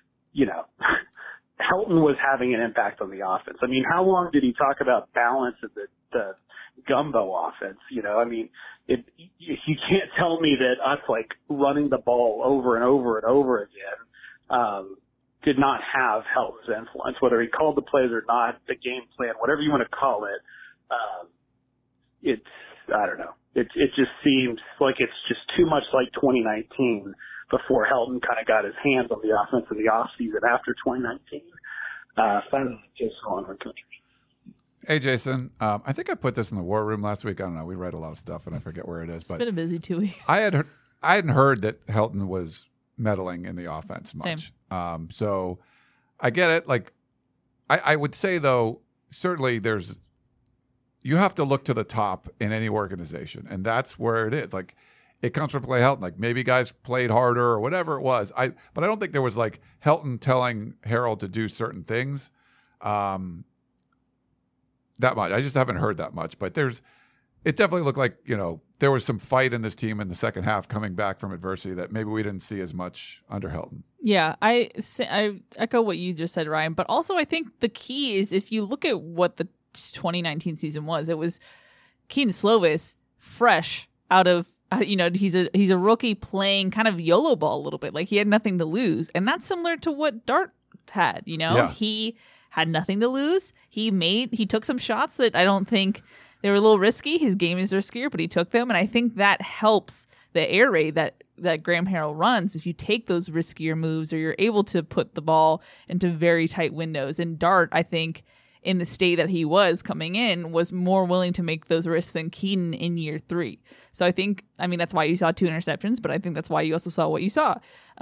S5: Helton was having an impact on the offense. How long did he talk about balance of the gumbo offense? You can't tell me that us like running the ball over and over and over again, did not have Helton's influence, whether he called the plays or not, the game plan, whatever you want to call it. I don't know. It just seems like it's just too much like 2019 before Helton kind of got his hands on the offense in the offseason after 2019. Finally, just on our country.
S2: Hey, Jason. I think I put this in the war room last week. I don't know. We read a lot of stuff, and I forget where it is.
S3: It's been a busy 2 weeks.
S2: I hadn't heard that Helton was meddling in the offense much.
S3: Same.
S2: So I get it. Like, I would say, though, certainly you have to look to the top in any organization, and that's where it is. Like, it comes from Clay Helton. Like, maybe guys played harder or whatever it was. But I don't think there was like Helton telling Harold to do certain things that much. I just haven't heard that much. But it definitely looked like, there was some fight in this team in the second half coming back from adversity that maybe we didn't see as much under Helton.
S3: Yeah, I echo what you just said, Ryan. But also I think the key is if you look at what the 2019 season was, it was Keaton Slovis fresh out of, he's a rookie playing kind of YOLO ball a little bit. Like he had nothing to lose. And that's similar to what Dart had,
S2: Yeah.
S3: He had nothing to lose. He took some shots that I don't think they were a little risky. His game is riskier, but he took them. And I think that helps the air raid that Graham Harrell runs. If you take those riskier moves, or you're able to put the ball into very tight windows. And Dart, I think, in the state that he was coming in, was more willing to make those risks than Keaton in year 3. So I think, that's why you saw 2 interceptions, but I think that's why you also saw what you saw.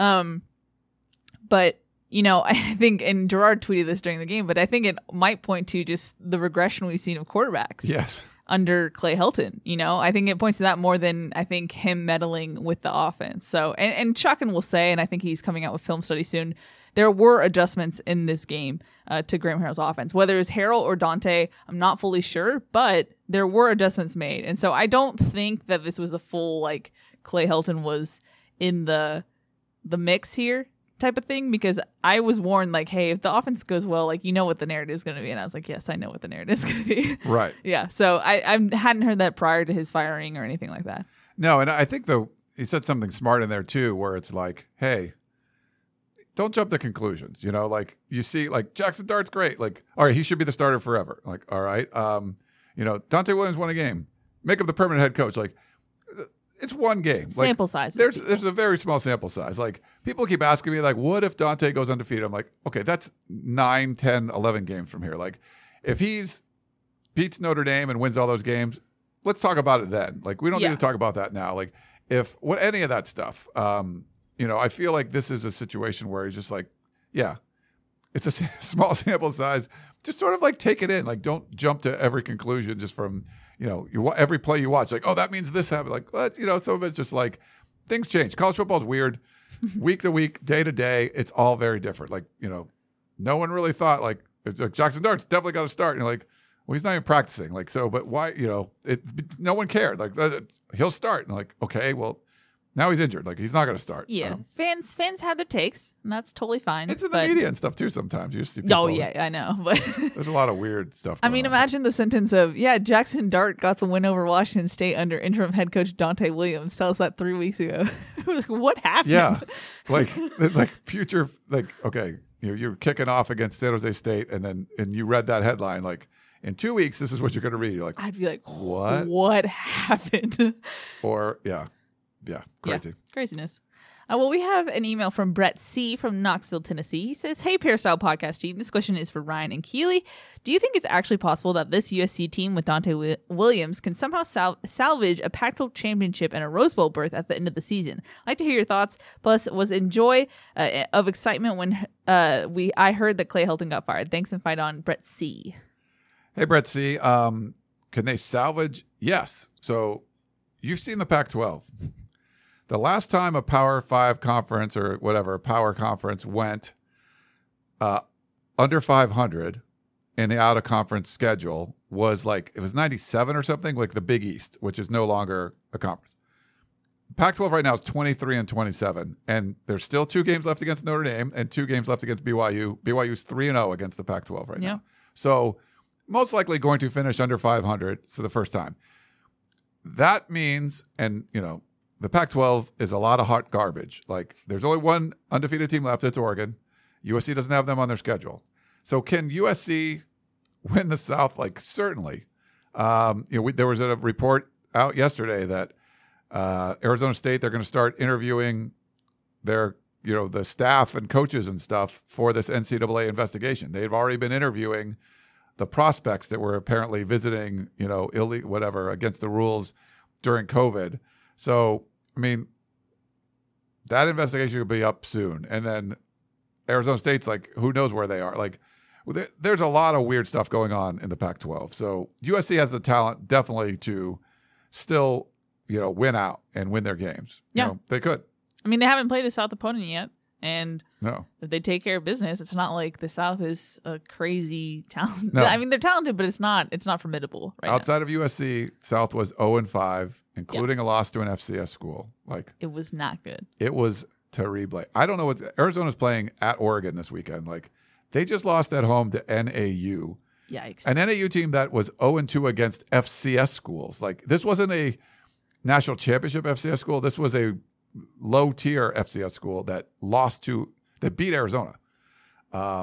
S3: But, I think, and Gerard tweeted this during the game, but I think it might point to just the regression we've seen of quarterbacks.
S2: Yes.
S3: Under Clay Helton, I think it points to that more than I think him meddling with the offense. So, and Chachin will say, and I think he's coming out with film study soon, there were adjustments in this game to Graham Harrell's offense. Whether it's Harrell or Dante, I'm not fully sure, but there were adjustments made. And so I don't think that this was a full, Clay Helton was in the mix here type of thing, because I was warned, hey, if the offense goes well, what the narrative is going to be. And I was like, yes, I know what the narrative is going to be.
S2: Right.
S3: Yeah. So I hadn't heard that prior to his firing or anything like that.
S2: No, and I think he said something smart in there too, where it's hey, don't jump to conclusions. You see, Jackson Dart's great. All right, he should be the starter forever. All right, Dante Williams won a game. Make him the permanent head coach. It's one game.
S3: Sample size.
S2: There's a very small sample size. People keep asking me, what if Dante goes undefeated? I'm like, okay, that's 9, 10, 11 games from here. If he's beats Notre Dame and wins all those games, let's talk about it then. We don't need to talk about that now. If any of that stuff, I feel like this is a situation where he's just it's a small sample size. Just sort of take it in. Don't jump to every conclusion just from, every play you watch. Oh, that means this happened. What? Some of it's just things change. College football is weird. Week to week, day to day, it's all very different. No one really thought it's Jackson Dart's definitely got to start. And you're well, he's not even practicing. But why, no one cared. He'll start. And okay, well, now he's injured. He's not going to start.
S3: Yeah. Fans have their takes, and that's totally fine.
S2: It's in the media and stuff too sometimes. You see people,
S3: I know. But
S2: there's a lot of weird stuff going on.
S3: Imagine the sentence of, Jackson Dart got the win over Washington State under interim head coach Dante Williams. Tell us that 3 weeks ago. What happened?
S2: Yeah. Future, okay, you're kicking off against San Jose State, and you read that headline, in 2 weeks, this is what you're going to read. You're
S3: I'd be
S2: what?
S3: What happened?
S2: Or, yeah, crazy.
S3: Yeah, craziness. Well, we have an email from Brett C. from Knoxville, Tennessee. He says, "Hey, Peristyle Podcast team. This question is for Ryan and Keely. Do you think it's actually possible that this USC team with Dante Williams can somehow salvage a Pac-12 championship and a Rose Bowl berth at the end of the season? I'd like to hear your thoughts. Plus, was in joy of excitement when I heard that Clay Helton got fired. Thanks and fight on, Brett C."
S2: Hey, Brett C. Can they salvage? Yes. So you've seen the Pac-12. The last time a Power 5 conference or whatever, a power conference went under 500 in the out-of-conference schedule was it was 97 or something, the Big East, which is no longer a conference. Pac-12 right now is 23-27, and there's still 2 games left against Notre Dame and 2 games left against BYU. BYU's 3-0 against the Pac-12 right now. So most likely going to finish under 500 for the first time. That means, and the Pac-12 is a lot of hot garbage. There's only one undefeated team left. It's Oregon. USC doesn't have them on their schedule. So can USC win the South? Certainly. There was a report out yesterday that Arizona State, they're going to start interviewing their, the staff and coaches and stuff for this NCAA investigation. They've already been interviewing the prospects that were apparently visiting, illegal, whatever, against the rules during COVID. So, that investigation will be up soon. And then Arizona State's who knows where they are? There's a lot of weird stuff going on in the Pac-12. So USC has the talent definitely to still, win out and win their games.
S3: Yeah.
S2: They could.
S3: They haven't played a South opponent yet. And
S2: no,
S3: if they take care of business, it's not like the South is a crazy talent.
S2: No.
S3: They're talented, but it's not formidable right
S2: Outside of USC, South was 0-5, including a loss to an FCS school.
S3: It was not good.
S2: It was terrible. I don't know what Arizona's playing at Oregon this weekend. They just lost at home to NAU.
S3: Yikes.
S2: An NAU team that was 0-2 against FCS schools. This wasn't a national championship FCS school. This was a low-tier FCS school that beat Arizona.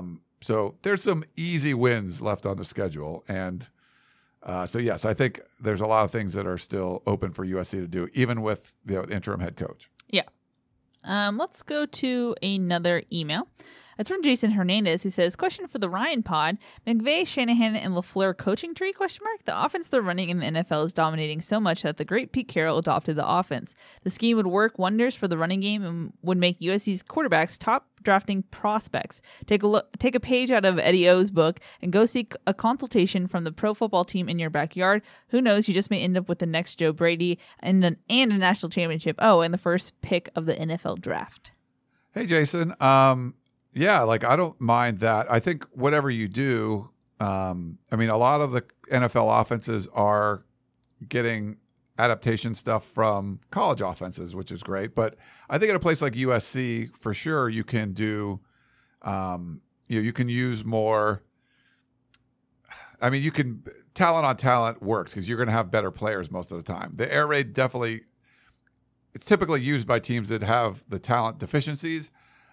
S2: So there's some easy wins left on the schedule. And so, yes, I think there's a lot of things that are still open for USC to do, even with the interim head coach.
S3: Yeah. Let's go to another email. It's from Jason Hernandez, who says, question for the Ryan pod. McVay, Shanahan, and LaFleur coaching tree, ? The offense they're running in the NFL is dominating so much that the great Pete Carroll adopted the offense. The scheme would work wonders for the running game and would make USC's quarterbacks top drafting prospects. Take a page out of Eddie O's book and go seek a consultation from the pro football team in your backyard. Who knows, you just may end up with the next Joe Brady and a national championship. Oh, and the first pick of the NFL draft.
S2: Hey, Jason. Yeah, like I don't mind that. I think whatever you do, I mean, a lot of the NFL offenses are getting adaptation stuff from college offenses, which is great. But I think at a place like USC, for sure, you can do, you can use more. I mean, talent on talent works because you're going to have better players most of the time. The air raid it's typically used by teams that have the talent deficiencies.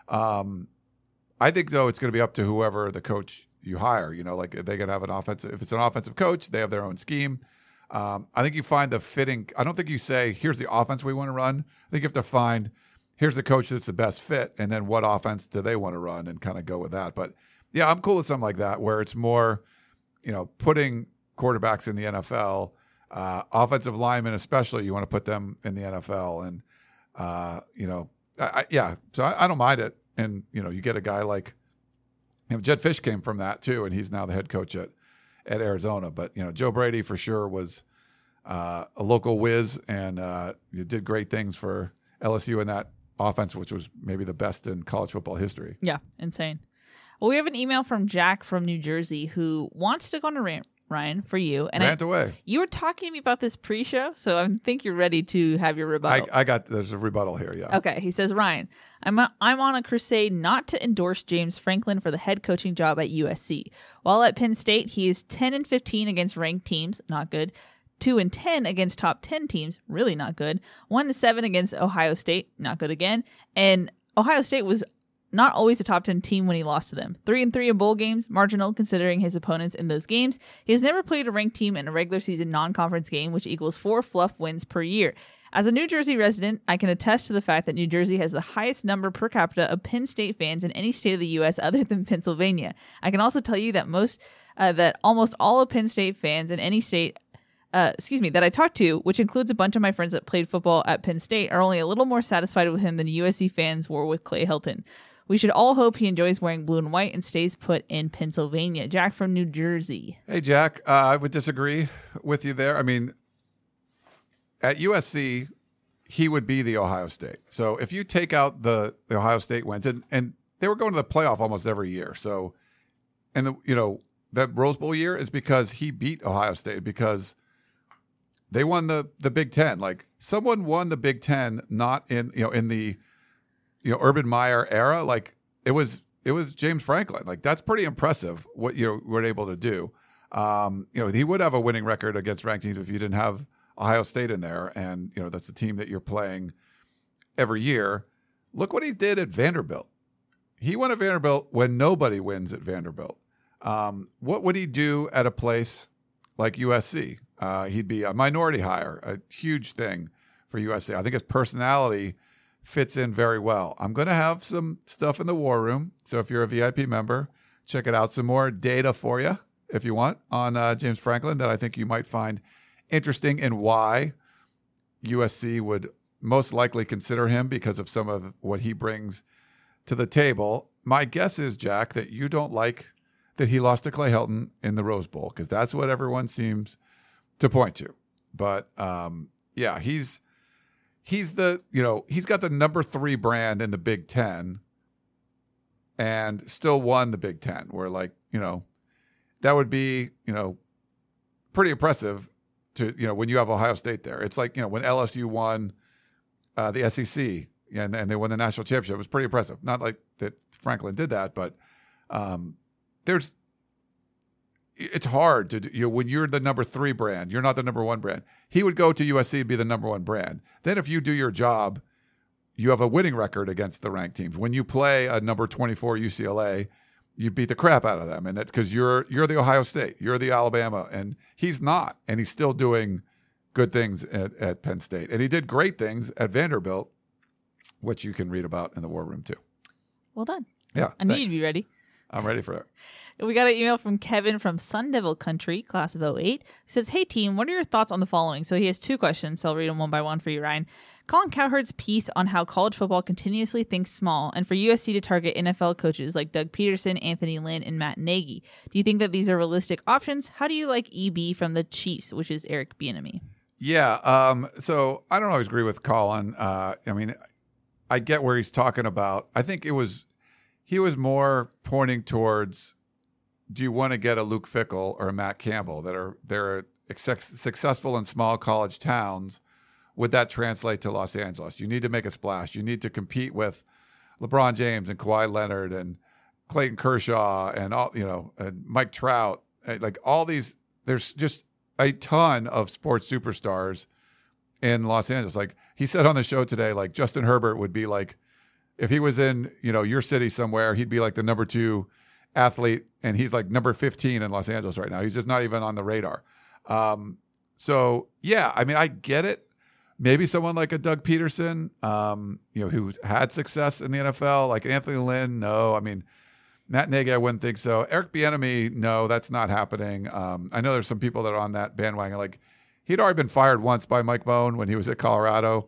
S2: I think, though, it's going to be up to whoever the coach you hire. Like they can have if it's an offensive coach, they have their own scheme. I think you find the fitting. I don't think you say, here's the offense we want to run. I think you have to find, here's the coach that's the best fit, and then what offense do they want to run and kind of go with that. But, yeah, I'm cool with something like that where it's more, putting quarterbacks in the NFL, offensive linemen especially, you want to put them in the NFL. And, so I don't mind it. And, you get a guy like Jedd Fisch came from that too, and he's now the head coach at Arizona. But, Joe Brady for sure was a local whiz and did great things for LSU in that offense, which was maybe the best in college football history.
S3: Yeah, insane. Well, we have an email from Jack from New Jersey who wants to go on a rant, Ryan, for you. And
S2: Rant away.
S3: You were talking to me about this pre-show, so I think you're ready to have your rebuttal.
S2: There's a rebuttal here, yeah.
S3: Okay, he says, Ryan, I'm on a crusade not to endorse James Franklin for the head coaching job at USC. While at Penn State, he is 10-15 against ranked teams, not good. 2-10 against top 10 teams, really not good. 1-7 against Ohio State, not good again. And Ohio State was not always a top 10 team when he lost to them. 3-3 in bowl games, marginal considering his opponents in those games. He has never played a ranked team in a regular season non-conference game, which equals 4 fluff wins per year. As a New Jersey resident, I can attest to the fact that New Jersey has the highest number per capita of Penn State fans in any state of the U.S. other than Pennsylvania. I can also tell you that almost all of Penn State fans in any state that I talked to, which includes a bunch of my friends that played football at Penn State, are only a little more satisfied with him than USC fans were with Clay Helton. We should all hope he enjoys wearing blue and white and stays put in Pennsylvania. Jack from New Jersey.
S2: Hey, Jack, I would disagree with you there. I mean, at USC, he would be the Ohio State. So if you take out the Ohio State wins, and they were going to the playoff almost every year. So, and that Rose Bowl year is because he beat Ohio State because they won the Big Ten. Like someone won the Big Ten, not in the Urban Meyer era. Like it was James Franklin. Like that's pretty impressive what you were able to do. He would have a winning record against ranked teams if you didn't have Ohio State in there, and that's the team that you're playing every year. Look what he did at Vanderbilt. He won at Vanderbilt when nobody wins at Vanderbilt. What would he do at a place like USC? He'd be a minority hire, a huge thing for USC. I think his personality fits in very well. I'm going to have some stuff in the war room. So if you're a VIP member, check it out. Some more data for you, if you want, on James Franklin that I think you might find interesting and why USC would most likely consider him because of some of what he brings to the table. My guess is, Jack, that you don't like that he lost to Clay Helton in the Rose Bowl because that's what everyone seems to point to. But yeah, he's got the number 3 brand in the Big Ten and still won the Big Ten, where that would be, pretty impressive to, when you have Ohio State there. It's like, when LSU won the SEC and they won the national championship. It was pretty impressive. Not like that Franklin did that, but it's hard to do, when you're the number 3 brand, you're not the number 1 brand. He would go to USC and be the number 1 brand. Then if you do your job, you have a winning record against the ranked teams. When you play a number 24 UCLA you beat the crap out of them, and that's because you're the Ohio State, you're the Alabama, and he's not, and he's still doing good things at Penn State, and he did great things at Vanderbilt, which you can read about in the War Room too.
S3: Well done.
S2: Yeah,
S3: I need you to be ready.
S2: I'm ready for it.
S3: We got an email from Kevin from Sun Devil Country, class of 08. He says, hey, team, what are your thoughts on the following? So he has 2 questions, so I'll read them one by one for you, Ryan. Colin Cowherd's piece on how college football continuously thinks small and for USC to target NFL coaches like Doug Peterson, Anthony Lynn, and Matt Nagy. Do you think that these are realistic options? How do you like EB from the Chiefs, which is Eric Bieniemy?
S2: Yeah, so I don't always agree with Colin. I mean, I get where he's talking about. I think he was more pointing towards, do you want to get a Luke Fickell or a Matt Campbell they're successful in small college towns? Would that translate to Los Angeles? You need to make a splash. You need to compete with LeBron James and Kawhi Leonard and Clayton Kershaw and all, and Mike Trout. Like all these, there's just a ton of sports superstars in Los Angeles. Like he said on the show today, like Justin Herbert would be like, if he was in, your city somewhere, he'd be like the number 2 athlete, and he's like number 15 in Los Angeles right now. He's just not even on the radar. So yeah, I mean, I get it. Maybe someone like a Doug Peterson, who's had success in the NFL, like Anthony Lynn. No, I mean, Matt Nagy, I wouldn't think so. Eric Bieniemy, no, that's not happening. I know there's some people that are on that bandwagon. Like he'd already been fired once by Mike Bohn when he was at Colorado.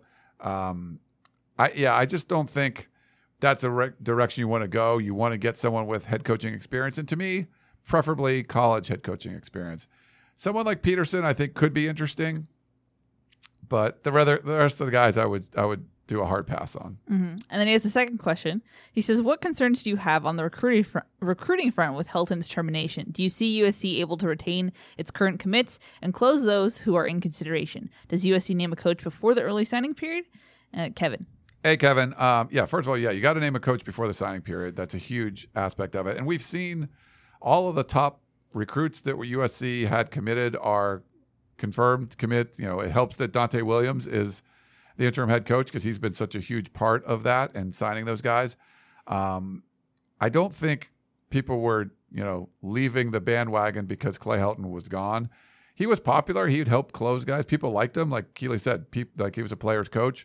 S2: I just don't think that's a direction you want to go. You want to get someone with head coaching experience, and to me, preferably college head coaching experience. Someone like Peterson, I think, could be interesting, but the rest of the guys, I would do a hard pass on.
S3: Mm-hmm. And then he has a second question. He says, what concerns do you have on the recruiting front with Helton's termination? Do you see USC able to retain its current commits and close those who are in consideration? Does USC name a coach before the early signing period? Kevin.
S2: Hey, Kevin. First of all, you got to name a coach before the signing period. That's a huge aspect of it. And we've seen all of the top recruits that USC had committed are confirmed commit. It helps that Dante Williams is the interim head coach because he's been such a huge part of that and signing those guys. I don't think people were, leaving the bandwagon because Clay Helton was gone. He was popular. He'd help close guys. People liked him. Like Keely said, like he was a player's coach.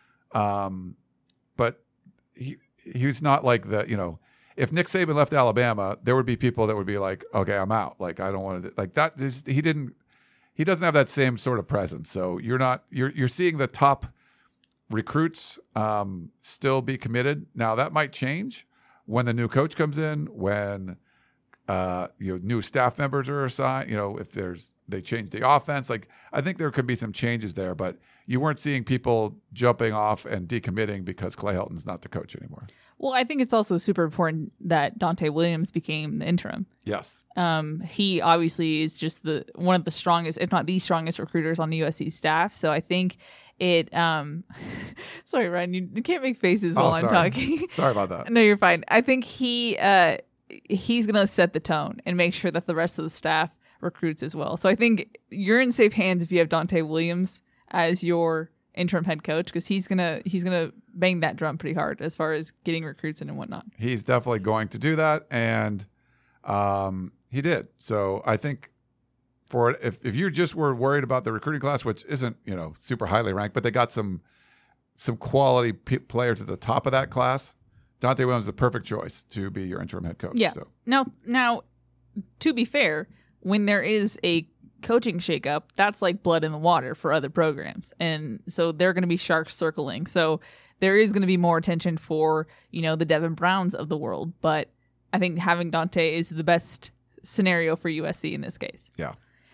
S2: But he's not like the, if Nick Saban left Alabama, there would be people that would be like, okay, I'm out. Like, I don't want to, like that. He doesn't have that same sort of presence. So you're seeing the top recruits, still be committed. Now that might change when the new coach comes in, when, new staff members are assigned, if they change the offense. Like, I think there could be some changes there, but you weren't seeing people jumping off and decommitting because Clay Helton's not the coach anymore.
S3: Well, I think it's also super important that Dante Williams became the interim.
S2: Yes.
S3: He obviously is just one of the strongest, if not the strongest recruiters on the USC staff. So I think it, sorry, Ryan, you can't make faces while I'm talking.
S2: Sorry about that.
S3: No, you're fine. I think he's going to set the tone and make sure that the rest of the staff recruits as well. So I think you're in safe hands if you have Dante Williams as your interim head coach, because he's gonna bang that drum pretty hard as far as getting recruits in and whatnot. He's
S2: definitely going to do that, and he did. So I think if you just were worried about the recruiting class, which isn't super highly ranked, but they got some quality players at the top of that class, Dante Williams is the perfect choice to be your interim head coach.
S3: Yeah.
S2: So.
S3: Now, to be fair, when there is a coaching shakeup, that's like blood in the water for other programs, and so they're going to be sharks circling. So there is going to be more attention for the Devin Browns of the world. But I think having Dante is the best scenario for USC in this case.
S2: Yeah.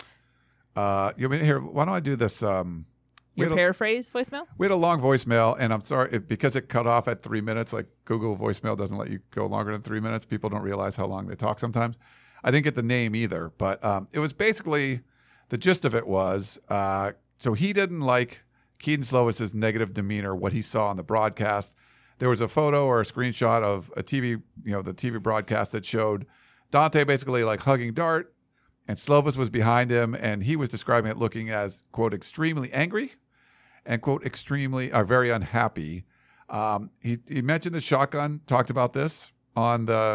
S2: You mean here? Why don't I do this?
S3: Your paraphrase voicemail?
S2: We had a long voicemail, and I'm sorry because it cut off at 3 minutes. Like Google voicemail doesn't let you go longer than 3 minutes. People don't realize how long they talk sometimes. I didn't get the name either, but it was basically the gist of it was so he didn't like Keaton Slovis's negative demeanor, what he saw on the broadcast. There was a photo or a screenshot of a TV, the TV broadcast that showed Dante basically like hugging Dart, and Slovis was behind him, and he was describing it looking as, quote, extremely angry and, quote, extremely very unhappy. He mentioned the shotgun, talked about this on the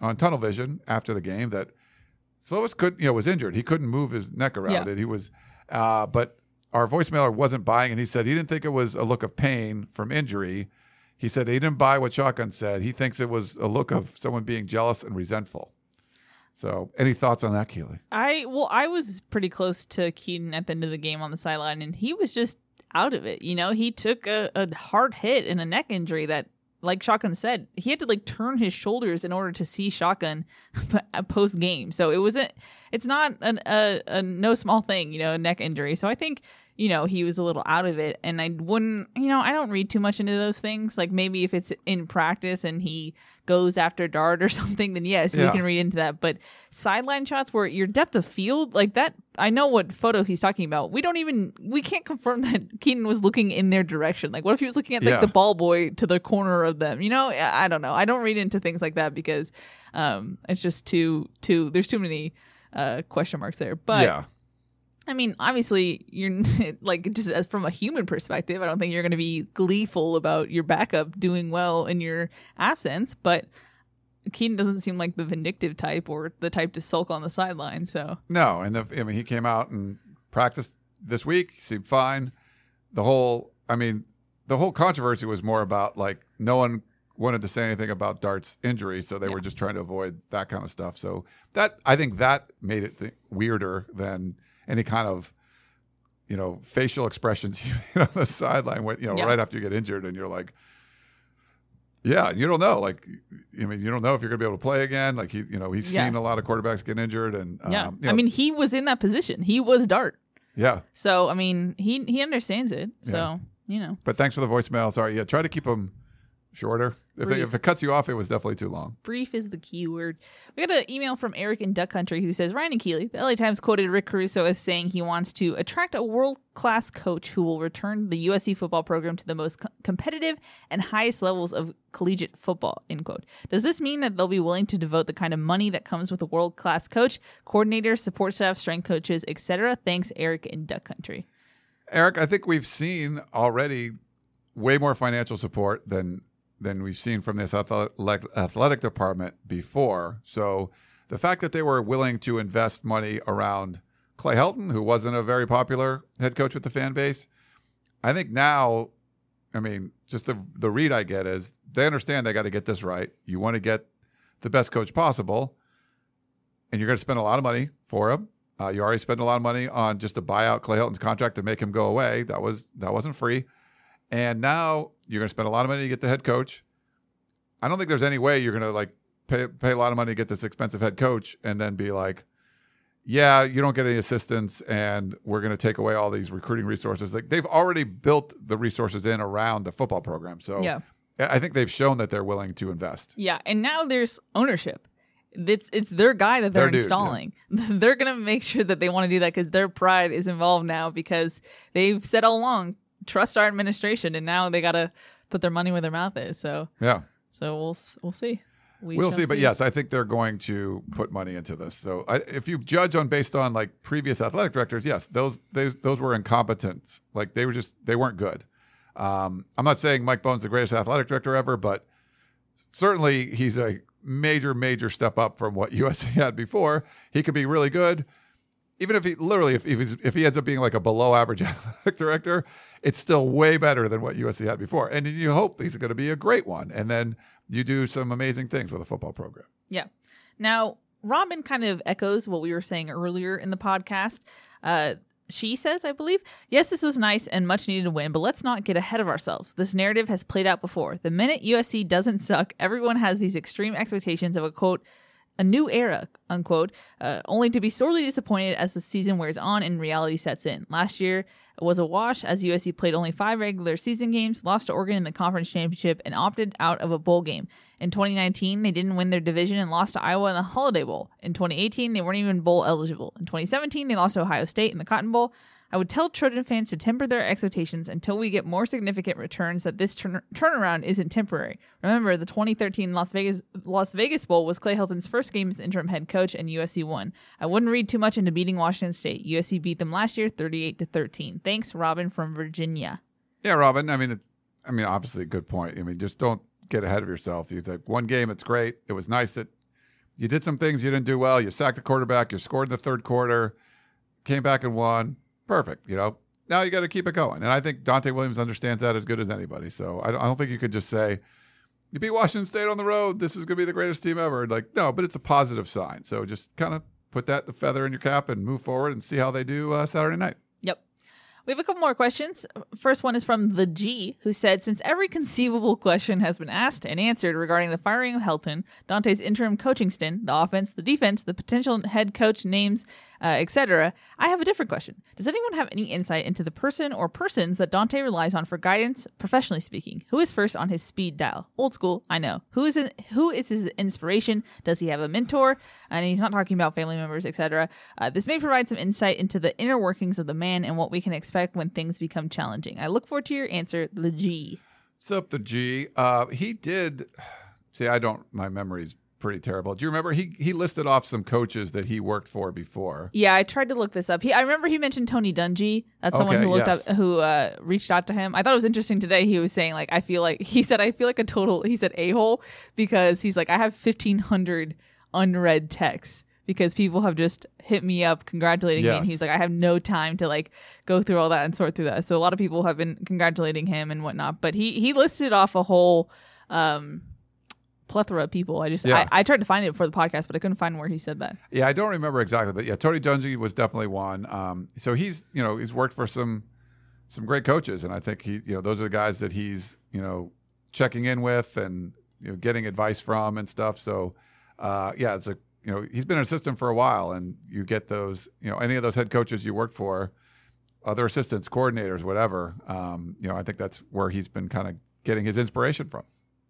S2: on tunnel vision after the game that Slovis was injured. He couldn't move his neck around it. He was, but our voicemailer wasn't buying, and he said he didn't think it was a look of pain from injury. He said he didn't buy what Shotgun said. He thinks it was a look of someone being jealous and resentful. So, any thoughts on that, Keely?
S3: I was pretty close to Keaton at the end of the game on the sideline, and he was just out of it. He took a hard hit and a neck injury that, like Shotgun said, he had to like turn his shoulders in order to see Shotgun post game. So it's not a no small thing, a neck injury. So I think, he was a little out of it, and I wouldn't, I don't read too much into those things. Like maybe if it's in practice and he goes after Dart or something, then yes, we can read into that. But sideline shots where your depth of field, like that, I know what photo he's talking about. We can't confirm that Keaton was looking in their direction. Like what if he was looking at like the ball boy to the corner of them? I don't know. I don't read into things like that because it's just there's too many question marks there. But I mean, obviously, you're like just from a human perspective, I don't think you're going to be gleeful about your backup doing well in your absence. But Keaton doesn't seem like the vindictive type or the type to sulk on the sideline. So
S2: no, and he came out and practiced this week. He seemed fine. The whole controversy was more about like no one wanted to say anything about Dart's injury, so they were just trying to avoid that kind of stuff. So I think that made it weirder than any kind of, facial expressions on the sideline when, right after you get injured and you're like, you don't know. Like, you don't know if you're going to be able to play again. Like he's seen a lot of quarterbacks get injured and,
S3: he was in that position. He was Dart.
S2: Yeah.
S3: So, he understands it. So,
S2: But thanks for the voicemail. Sorry. Yeah. Try to keep them shorter. If it cuts you off, it was definitely too long.
S3: Brief is the key word. We got an email from Eric in Duck Country who says, Ryan and Keely, the LA Times quoted Rick Caruso as saying he wants to attract a world-class coach who will return the USC football program to the most competitive and highest levels of collegiate football, end quote. Does this mean that they'll be willing to devote the kind of money that comes with a world-class coach, coordinator, support staff, strength coaches, etc.? Thanks, Eric in Duck Country.
S2: Eric, I think we've seen already way more financial support than we've seen from this athletic department before. So the fact that they were willing to invest money around Clay Helton, who wasn't a very popular head coach with the fan base, I think now, just the read I get is they understand they got to get this right. You want to get the best coach possible, and you're going to spend a lot of money for him. You already spent a lot of money on just to buy out Clay Helton's contract to make him go away. That wasn't free. And now you're going to spend a lot of money to get the head coach. I don't think there's any way you're going to pay a lot of money to get this expensive head coach and then be like, yeah, you don't get any assistance and we're going to take away all these recruiting resources. Like they've already built the resources in around the football program. So I think they've shown that they're willing to invest.
S3: Yeah. And now there's ownership. It's their guy that they're installing. Yeah. They're going to make sure that they want to do that because their pride is involved now because they've said all along, trust our administration, and now they got to put their money where their mouth is. So we'll see. We'll see. But yes,
S2: I think they're going to put money into this. So if you judge based on like previous athletic directors, yes, those were incompetent. Like they weren't good. I'm not saying Mike Bohn's the greatest athletic director ever, but certainly he's a major step up from what USC had before. He could be really good. Even if if he ends up being like a below average athletic director, it's still way better than what USC had before. And you hope he's going to be a great one. And then you do some amazing things with a football program.
S3: Yeah. Now, Robin kind of echoes what we were saying earlier in the podcast. She says, I believe, yes, this was nice and much needed to win, but let's not get ahead of ourselves. This narrative has played out before. The minute USC doesn't suck, everyone has these extreme expectations of a, quote, a new era, unquote, only to be sorely disappointed as the season wears on and reality sets in. Last year was a wash as USC played only 5 regular season games, lost to Oregon in the conference championship, and opted out of a bowl game. In 2019, they didn't win their division and lost to Iowa in the Holiday Bowl. In 2018, they weren't even bowl eligible. In 2017, they lost to Ohio State in the Cotton Bowl. I would tell Trojan fans to temper their expectations until we get more significant returns that this turnaround isn't temporary. Remember, the 2013 Las Vegas Bowl was Clay Helton's first game as interim head coach, and USC won. I wouldn't read too much into beating Washington State. USC beat them last year 38-13. Thanks, Robin from Virginia.
S2: Yeah, Robin. I mean, obviously a good point. Just don't get ahead of yourself. You think one game, it's great. It was nice that you did some things you didn't do well. You sacked the quarterback. You scored in the third quarter. Came back and won. Perfect. Now you got to keep it going. And I think Dante Williams understands that as good as anybody. So I don't think you could just say, you beat Washington State on the road, this is going to be the greatest team ever. Like, no, but it's a positive sign. So just kind of put the feather in your cap and move forward and see how they do Saturday night.
S3: Yep. We have a couple more questions. First one is from the G, who said, since every conceivable question has been asked and answered regarding the firing of Helton, Dante's interim coaching stint, the offense, the defense, the potential head coach names, etc., I have a different question. Does anyone have any insight into the person or persons that Dante relies on for guidance, professionally speaking? Who is first on his speed dial? Old school, I know. Who is his inspiration? Does he have a mentor? And he's not talking about family members, etc. This may provide some insight into the inner workings of the man and what we can expect when things become challenging. I look forward to your answer, the G.
S2: What's up, the G? He did. See, my memory's pretty terrible. Do you remember he listed off some coaches that he worked for before? Yeah,
S3: I tried to look this up. I remember he mentioned Tony Dungy. That's someone who reached out to him. I thought it was interesting today. He was saying I feel like a total, he said a-hole, because he's like, I have 1,500 unread texts because people have just hit me up congratulating me. And he's like, I have no time to go through all that and sort through that. So a lot of people have been congratulating him and whatnot, but he listed off a whole, plethora of people. I tried to find it for the podcast, but I couldn't find where he said that.
S2: Yeah, I don't remember exactly, but yeah, Tony Dungy was definitely one. So he's worked for some great coaches, and I think those are the guys that he's checking in with and getting advice from and stuff. So it's he's been an assistant for a while, and you get those any of those head coaches you worked for, other assistants, coordinators, whatever. I think that's where he's been kind of getting his inspiration from.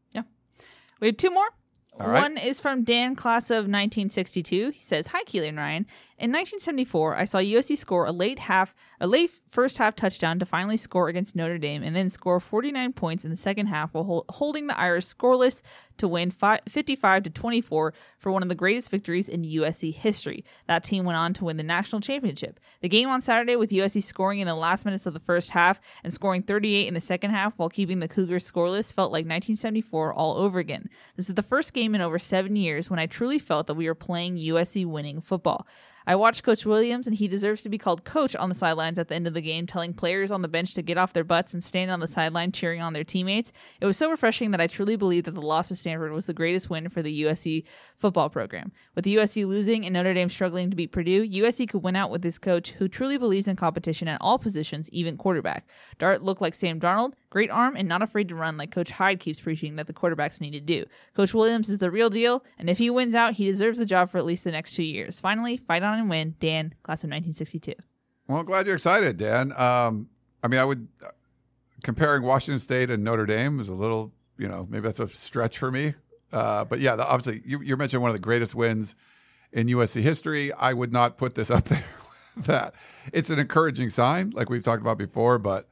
S3: We have two more.
S2: All right.
S3: One is from Dan, class of 1962. He says, "Hi, Keely and Ryan. In 1974, I saw USC score a late first half touchdown to finally score against Notre Dame, and then score 49 points in the second half while holding the Irish scoreless to win 55-24 for one of the greatest victories in USC history. That team went on to win the national championship. The game on Saturday, with USC scoring in the last minutes of the first half and scoring 38 in the second half while keeping the Cougars scoreless, felt like 1974 all over again. This is the first game in over 7 years when I truly felt that we were playing USC winning football. I watched Coach Williams, and he deserves to be called coach on the sidelines at the end of the game, telling players on the bench to get off their butts and stand on the sideline cheering on their teammates. It was so refreshing that I truly believe that the loss to Stanford was the greatest win for the USC football program. With USC losing and Notre Dame struggling to beat Purdue, USC could win out with this coach who truly believes in competition at all positions, even quarterback. Dart looked like Sam Darnold, great arm, and not afraid to run like Coach Hyde keeps preaching that the quarterbacks need to do. Coach Williams is the real deal, and if he wins out, he deserves the job for at least the next 2 years. Finally, fight on and win. Dan, class of 1962.
S2: Well, I'm glad you're excited, Dan. I would comparing Washington State and Notre Dame is a little, maybe that's a stretch for me. But yeah, obviously you mentioned one of the greatest wins in USC history. I would not put this up there with that. It's an encouraging sign, like we've talked about before, but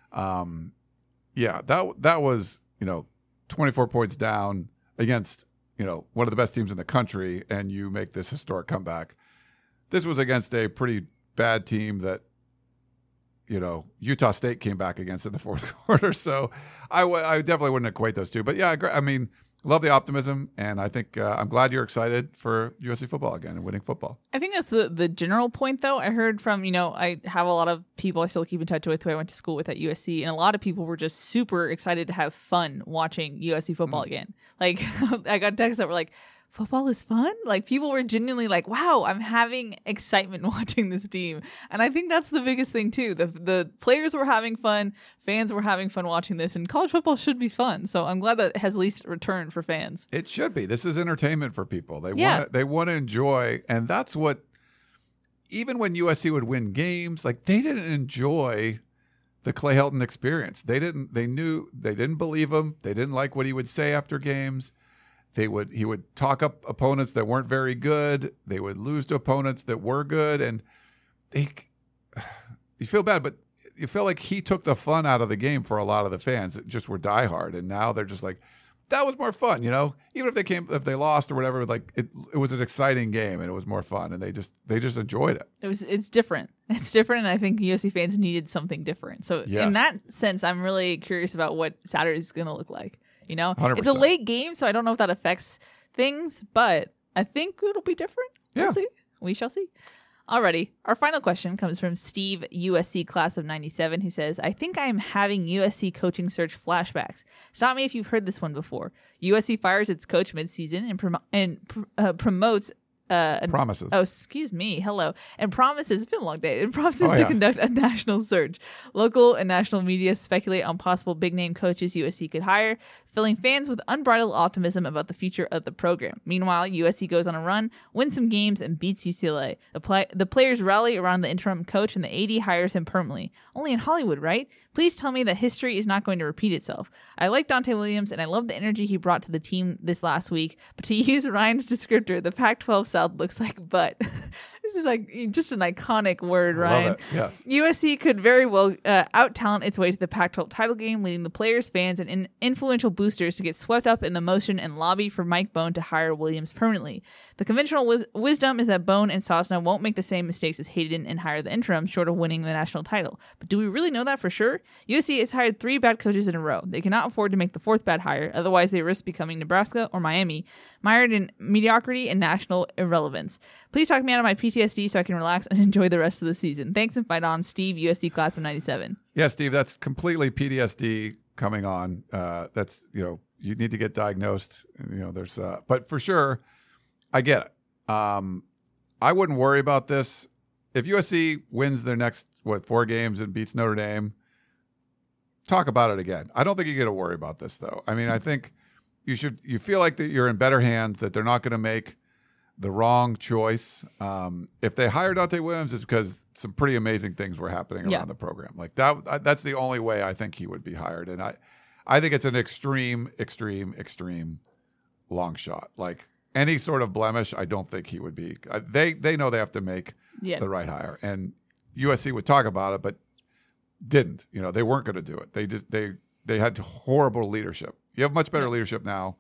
S2: that was, 24 points down against, one of the best teams in the country, and you make this historic comeback. This was against a pretty bad team that, Utah State came back against in the fourth quarter. So I definitely wouldn't equate those two. But yeah, love the optimism. And I think I'm glad you're excited for USC football again and winning football.
S3: I think that's the general point, though. I heard from, I have a lot of people I still keep in touch with who I went to school with at USC. And a lot of people were just super excited to have fun watching USC football again. Like, I got texts that were like, football is fun? Like, people were genuinely like, wow, I'm having excitement watching this team. And I think that's the biggest thing, too. The players were having fun. Fans were having fun watching this. And college football should be fun. So I'm glad that it has at least returned for fans.
S2: It should be. This is entertainment for people. They want to enjoy. And that's what, even when USC would win games, they didn't enjoy the Clay Helton experience. They didn't believe him. They didn't like what he would say after games. He would talk up opponents that weren't very good. They would lose to opponents that were good, and you feel bad, but you feel like he took the fun out of the game for a lot of the fans that just were diehard, and now they're just like, that was more fun, even if they lost or whatever. It was an exciting game and it was more fun, and they just enjoyed it.
S3: It's different. It's different, and I think USC fans needed something different. So in that sense, I'm really curious about what Saturday is going to look like.
S2: 100%.
S3: It's a late game, so I don't know if that affects things, but I think it'll be different. We'll
S2: Yeah.
S3: see. We shall see. Alrighty. Our final question comes from Steve, USC class of 97, who says, I think I am having USC coaching search flashbacks. Stop me if you've heard this one before. USC fires its coach midseason and promotes
S2: Promises.
S3: Oh, excuse me. Hello. And promises, it's been a long day, and promises
S2: Oh,
S3: to
S2: yeah.
S3: conduct a national search. Local and national media speculate on possible big-name coaches USC could hire, filling fans with unbridled optimism about the future of the program. Meanwhile, USC goes on a run, wins some games, and beats UCLA. The players rally around the interim coach, and the AD hires him permanently. Only in Hollywood, right? Please tell me that history is not going to repeat itself. I like Dante Williams, and I love the energy he brought to the team this last week, but to use Ryan's descriptor, the Pac-12 South looks like butt. This is like just an iconic word, Ryan.
S2: Love it. Yes.
S3: USC could very well out-talent its way to the Pac-12 title game, leading the players, fans, and influential boosters to get swept up in the motion and lobby for Mike Bone to hire Williams permanently. The conventional wisdom is that Bone and Sosna won't make the same mistakes as Hayden and hire the interim, short of winning the national title. But do we really know that for sure? USC has hired 3 bad coaches in a row. They cannot afford to make the 4th bad hire, otherwise they risk becoming Nebraska or Miami, mired in mediocrity and national irrelevance. Please talk me out of my PTSD so I can relax and enjoy the rest of the season. Thanks and fight on, Steve, USC class of 97.
S2: Yeah, Steve, that's completely PTSD coming on. That's, you need to get diagnosed. There's, but for sure, I get it. I wouldn't worry about this. If USC wins their next, 4 games and beats Notre Dame, talk about it again. I don't think you got to worry about this, though. I mean, I think you feel like that you're in better hands, that they're not going to make the wrong choice. If they hire Dante Williams, it's because some pretty amazing things were happening around the program. Like that's the only way I think he would be hired. And I think it's an extreme long shot. Like any sort of blemish, I don't think he would be. They know they have to make the right hire. And USC would talk about it, but didn't. They weren't going to do it. They had horrible leadership. You have much better leadership now.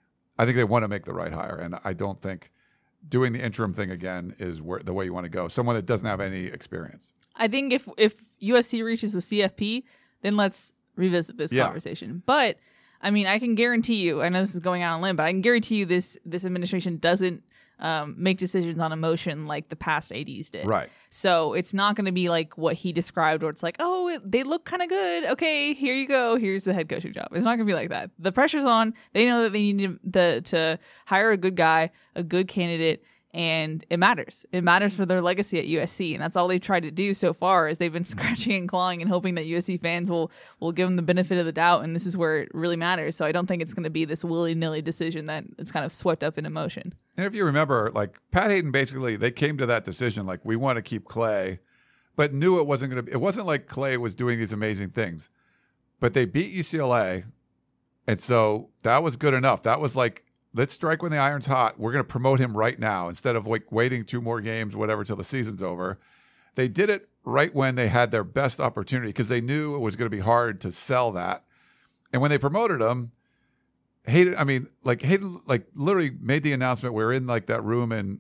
S2: I think they want to make the right hire. And I don't think doing the interim thing again is the way you want to go. Someone that doesn't have any experience.
S3: I think if USC reaches the CFP, then let's revisit this conversation. But I mean, I can guarantee you, I know this is going out on a limb, but I can guarantee you this administration doesn't make decisions on emotion like the past ADs did.
S2: Right.
S3: So it's not going to be like what he described where it's like, oh, they look kind of good. Okay, here you go. Here's the head coaching job. It's not going to be like that. The pressure's on. They know that they need to hire a good guy, a good candidate, and it matters. It matters for their legacy at USC, and that's all they've tried to do so far is they've been scratching and clawing and hoping that USC fans will give them the benefit of the doubt, and this is where it really matters. So I don't think it's going to be this willy-nilly decision that it's kind of swept up in emotion.
S2: And if you remember, like Pat Hayden, basically they came to that decision like we want to keep Clay, but knew it wasn't going to be. It wasn't like Clay was doing these amazing things, but they beat UCLA, and so that was good enough. That was like, let's strike when the iron's hot. We're going to promote him right now instead of like waiting 2 more games, whatever, till the season's over. They did it right when they had their best opportunity because they knew it was going to be hard to sell that. And when they promoted him, Hayden literally made the announcement. We're in like that room in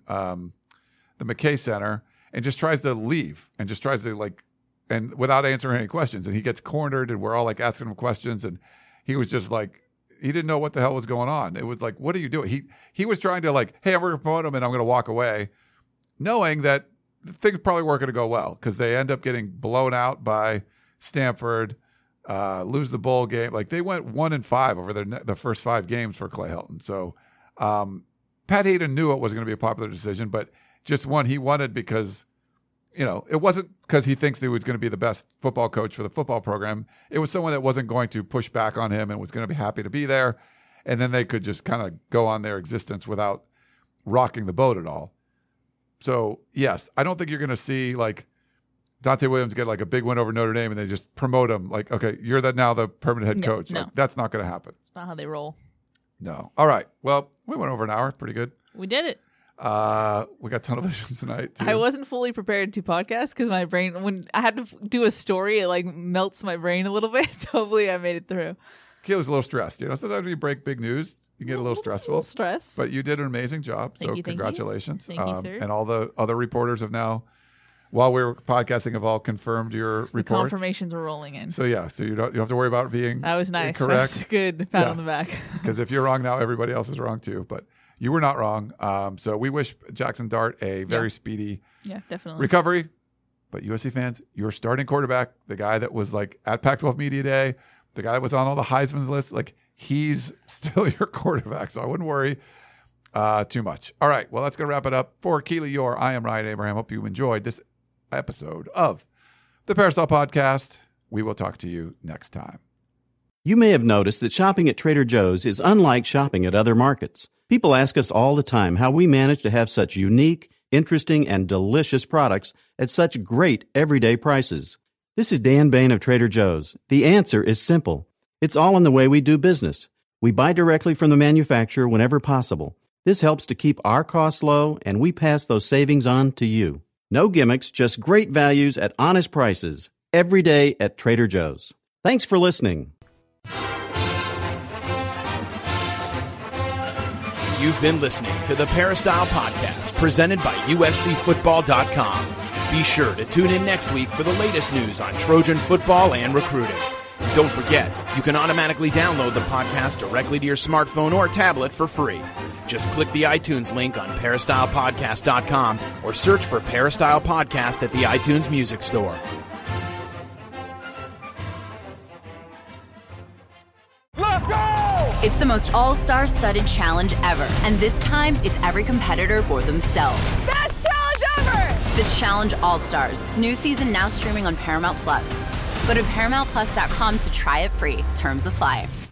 S2: the McKay Center and just tries to leave and just tries to and without answering any questions. And he gets cornered and we're all like asking him questions. And he was just like, he didn't know what the hell was going on. It was like, what are you doing? He was trying to like, hey, I'm going to promote him and I'm going to walk away, knowing that things probably weren't going to go well because they end up getting blown out by Stanford, lose the bowl game. Like they went 1-5 over the first 5 games for Clay Helton. So Pat Hayden knew it was going to be a popular decision, but just one he wanted because, it wasn't because he thinks he was going to be the best football coach for the football program. It was someone that wasn't going to push back on him and was going to be happy to be there. And then they could just kind of go on their existence without rocking the boat at all. So, yes, I don't think you're going to see like Dante Williams get like a big win over Notre Dame and they just promote him like, okay, you're now the permanent head coach.
S3: No.
S2: Like, that's not going to happen.
S3: It's not how they roll.
S2: No. All right. Well, we went over an hour. Pretty good.
S3: We did it.
S2: We got television tonight too.
S3: I wasn't fully prepared to podcast because my brain, when I had to do a story, it like melts my brain a little bit. So hopefully I made it through.
S2: Kayla's a little stressed. Sometimes when you break big news, you get a little stressful.
S3: A little stress.
S2: But you did an amazing job.
S3: Thank you,
S2: congratulations.
S3: Thank you, sir.
S2: And all the other reporters have now, while we were podcasting, have all confirmed your report.
S3: Confirmations were rolling in.
S2: So yeah, so you don't have to worry about it being
S3: that was nice.
S2: incorrect.
S3: That's good. Pat on the back.
S2: Because if you're wrong now, everybody else is wrong too. But You were not wrong. So we wish Jackson Dart a very speedy recovery. But USC fans, your starting quarterback, the guy that was like at Pac-12 Media Day, the guy that was on all the Heisman's lists, like he's still your quarterback. So I wouldn't worry too much. All right. Well, that's going to wrap it up. For Keely Eure, I am Ryan Abraham. Hope you enjoyed this episode of the Peristyle Podcast. We will talk to you next time.
S6: You may have noticed that shopping at Trader Joe's is unlike shopping at other markets. People ask us all the time how we manage to have such unique, interesting, and delicious products at such great everyday prices. This is Dan Bain of Trader Joe's. The answer is simple. It's all in the way we do business. We buy directly from the manufacturer whenever possible. This helps to keep our costs low, and we pass those savings on to you. No gimmicks, just great values at honest prices. Every day at Trader Joe's. Thanks for listening.
S1: You've been listening to the Peristyle Podcast, presented by USCFootball.com. Be sure to tune in next week for the latest news on Trojan football and recruiting. Don't forget, you can automatically download the podcast directly to your smartphone or tablet for free. Just click the iTunes link on PeristylePodcast.com or search for Peristyle Podcast at the iTunes Music Store.
S7: Let's go!
S8: It's the most all-star studded challenge ever, and this time it's every competitor for themselves.
S7: Best challenge ever!
S8: The Challenge All-Stars. New season now streaming on Paramount+. Go to ParamountPlus.com to try it free. Terms apply.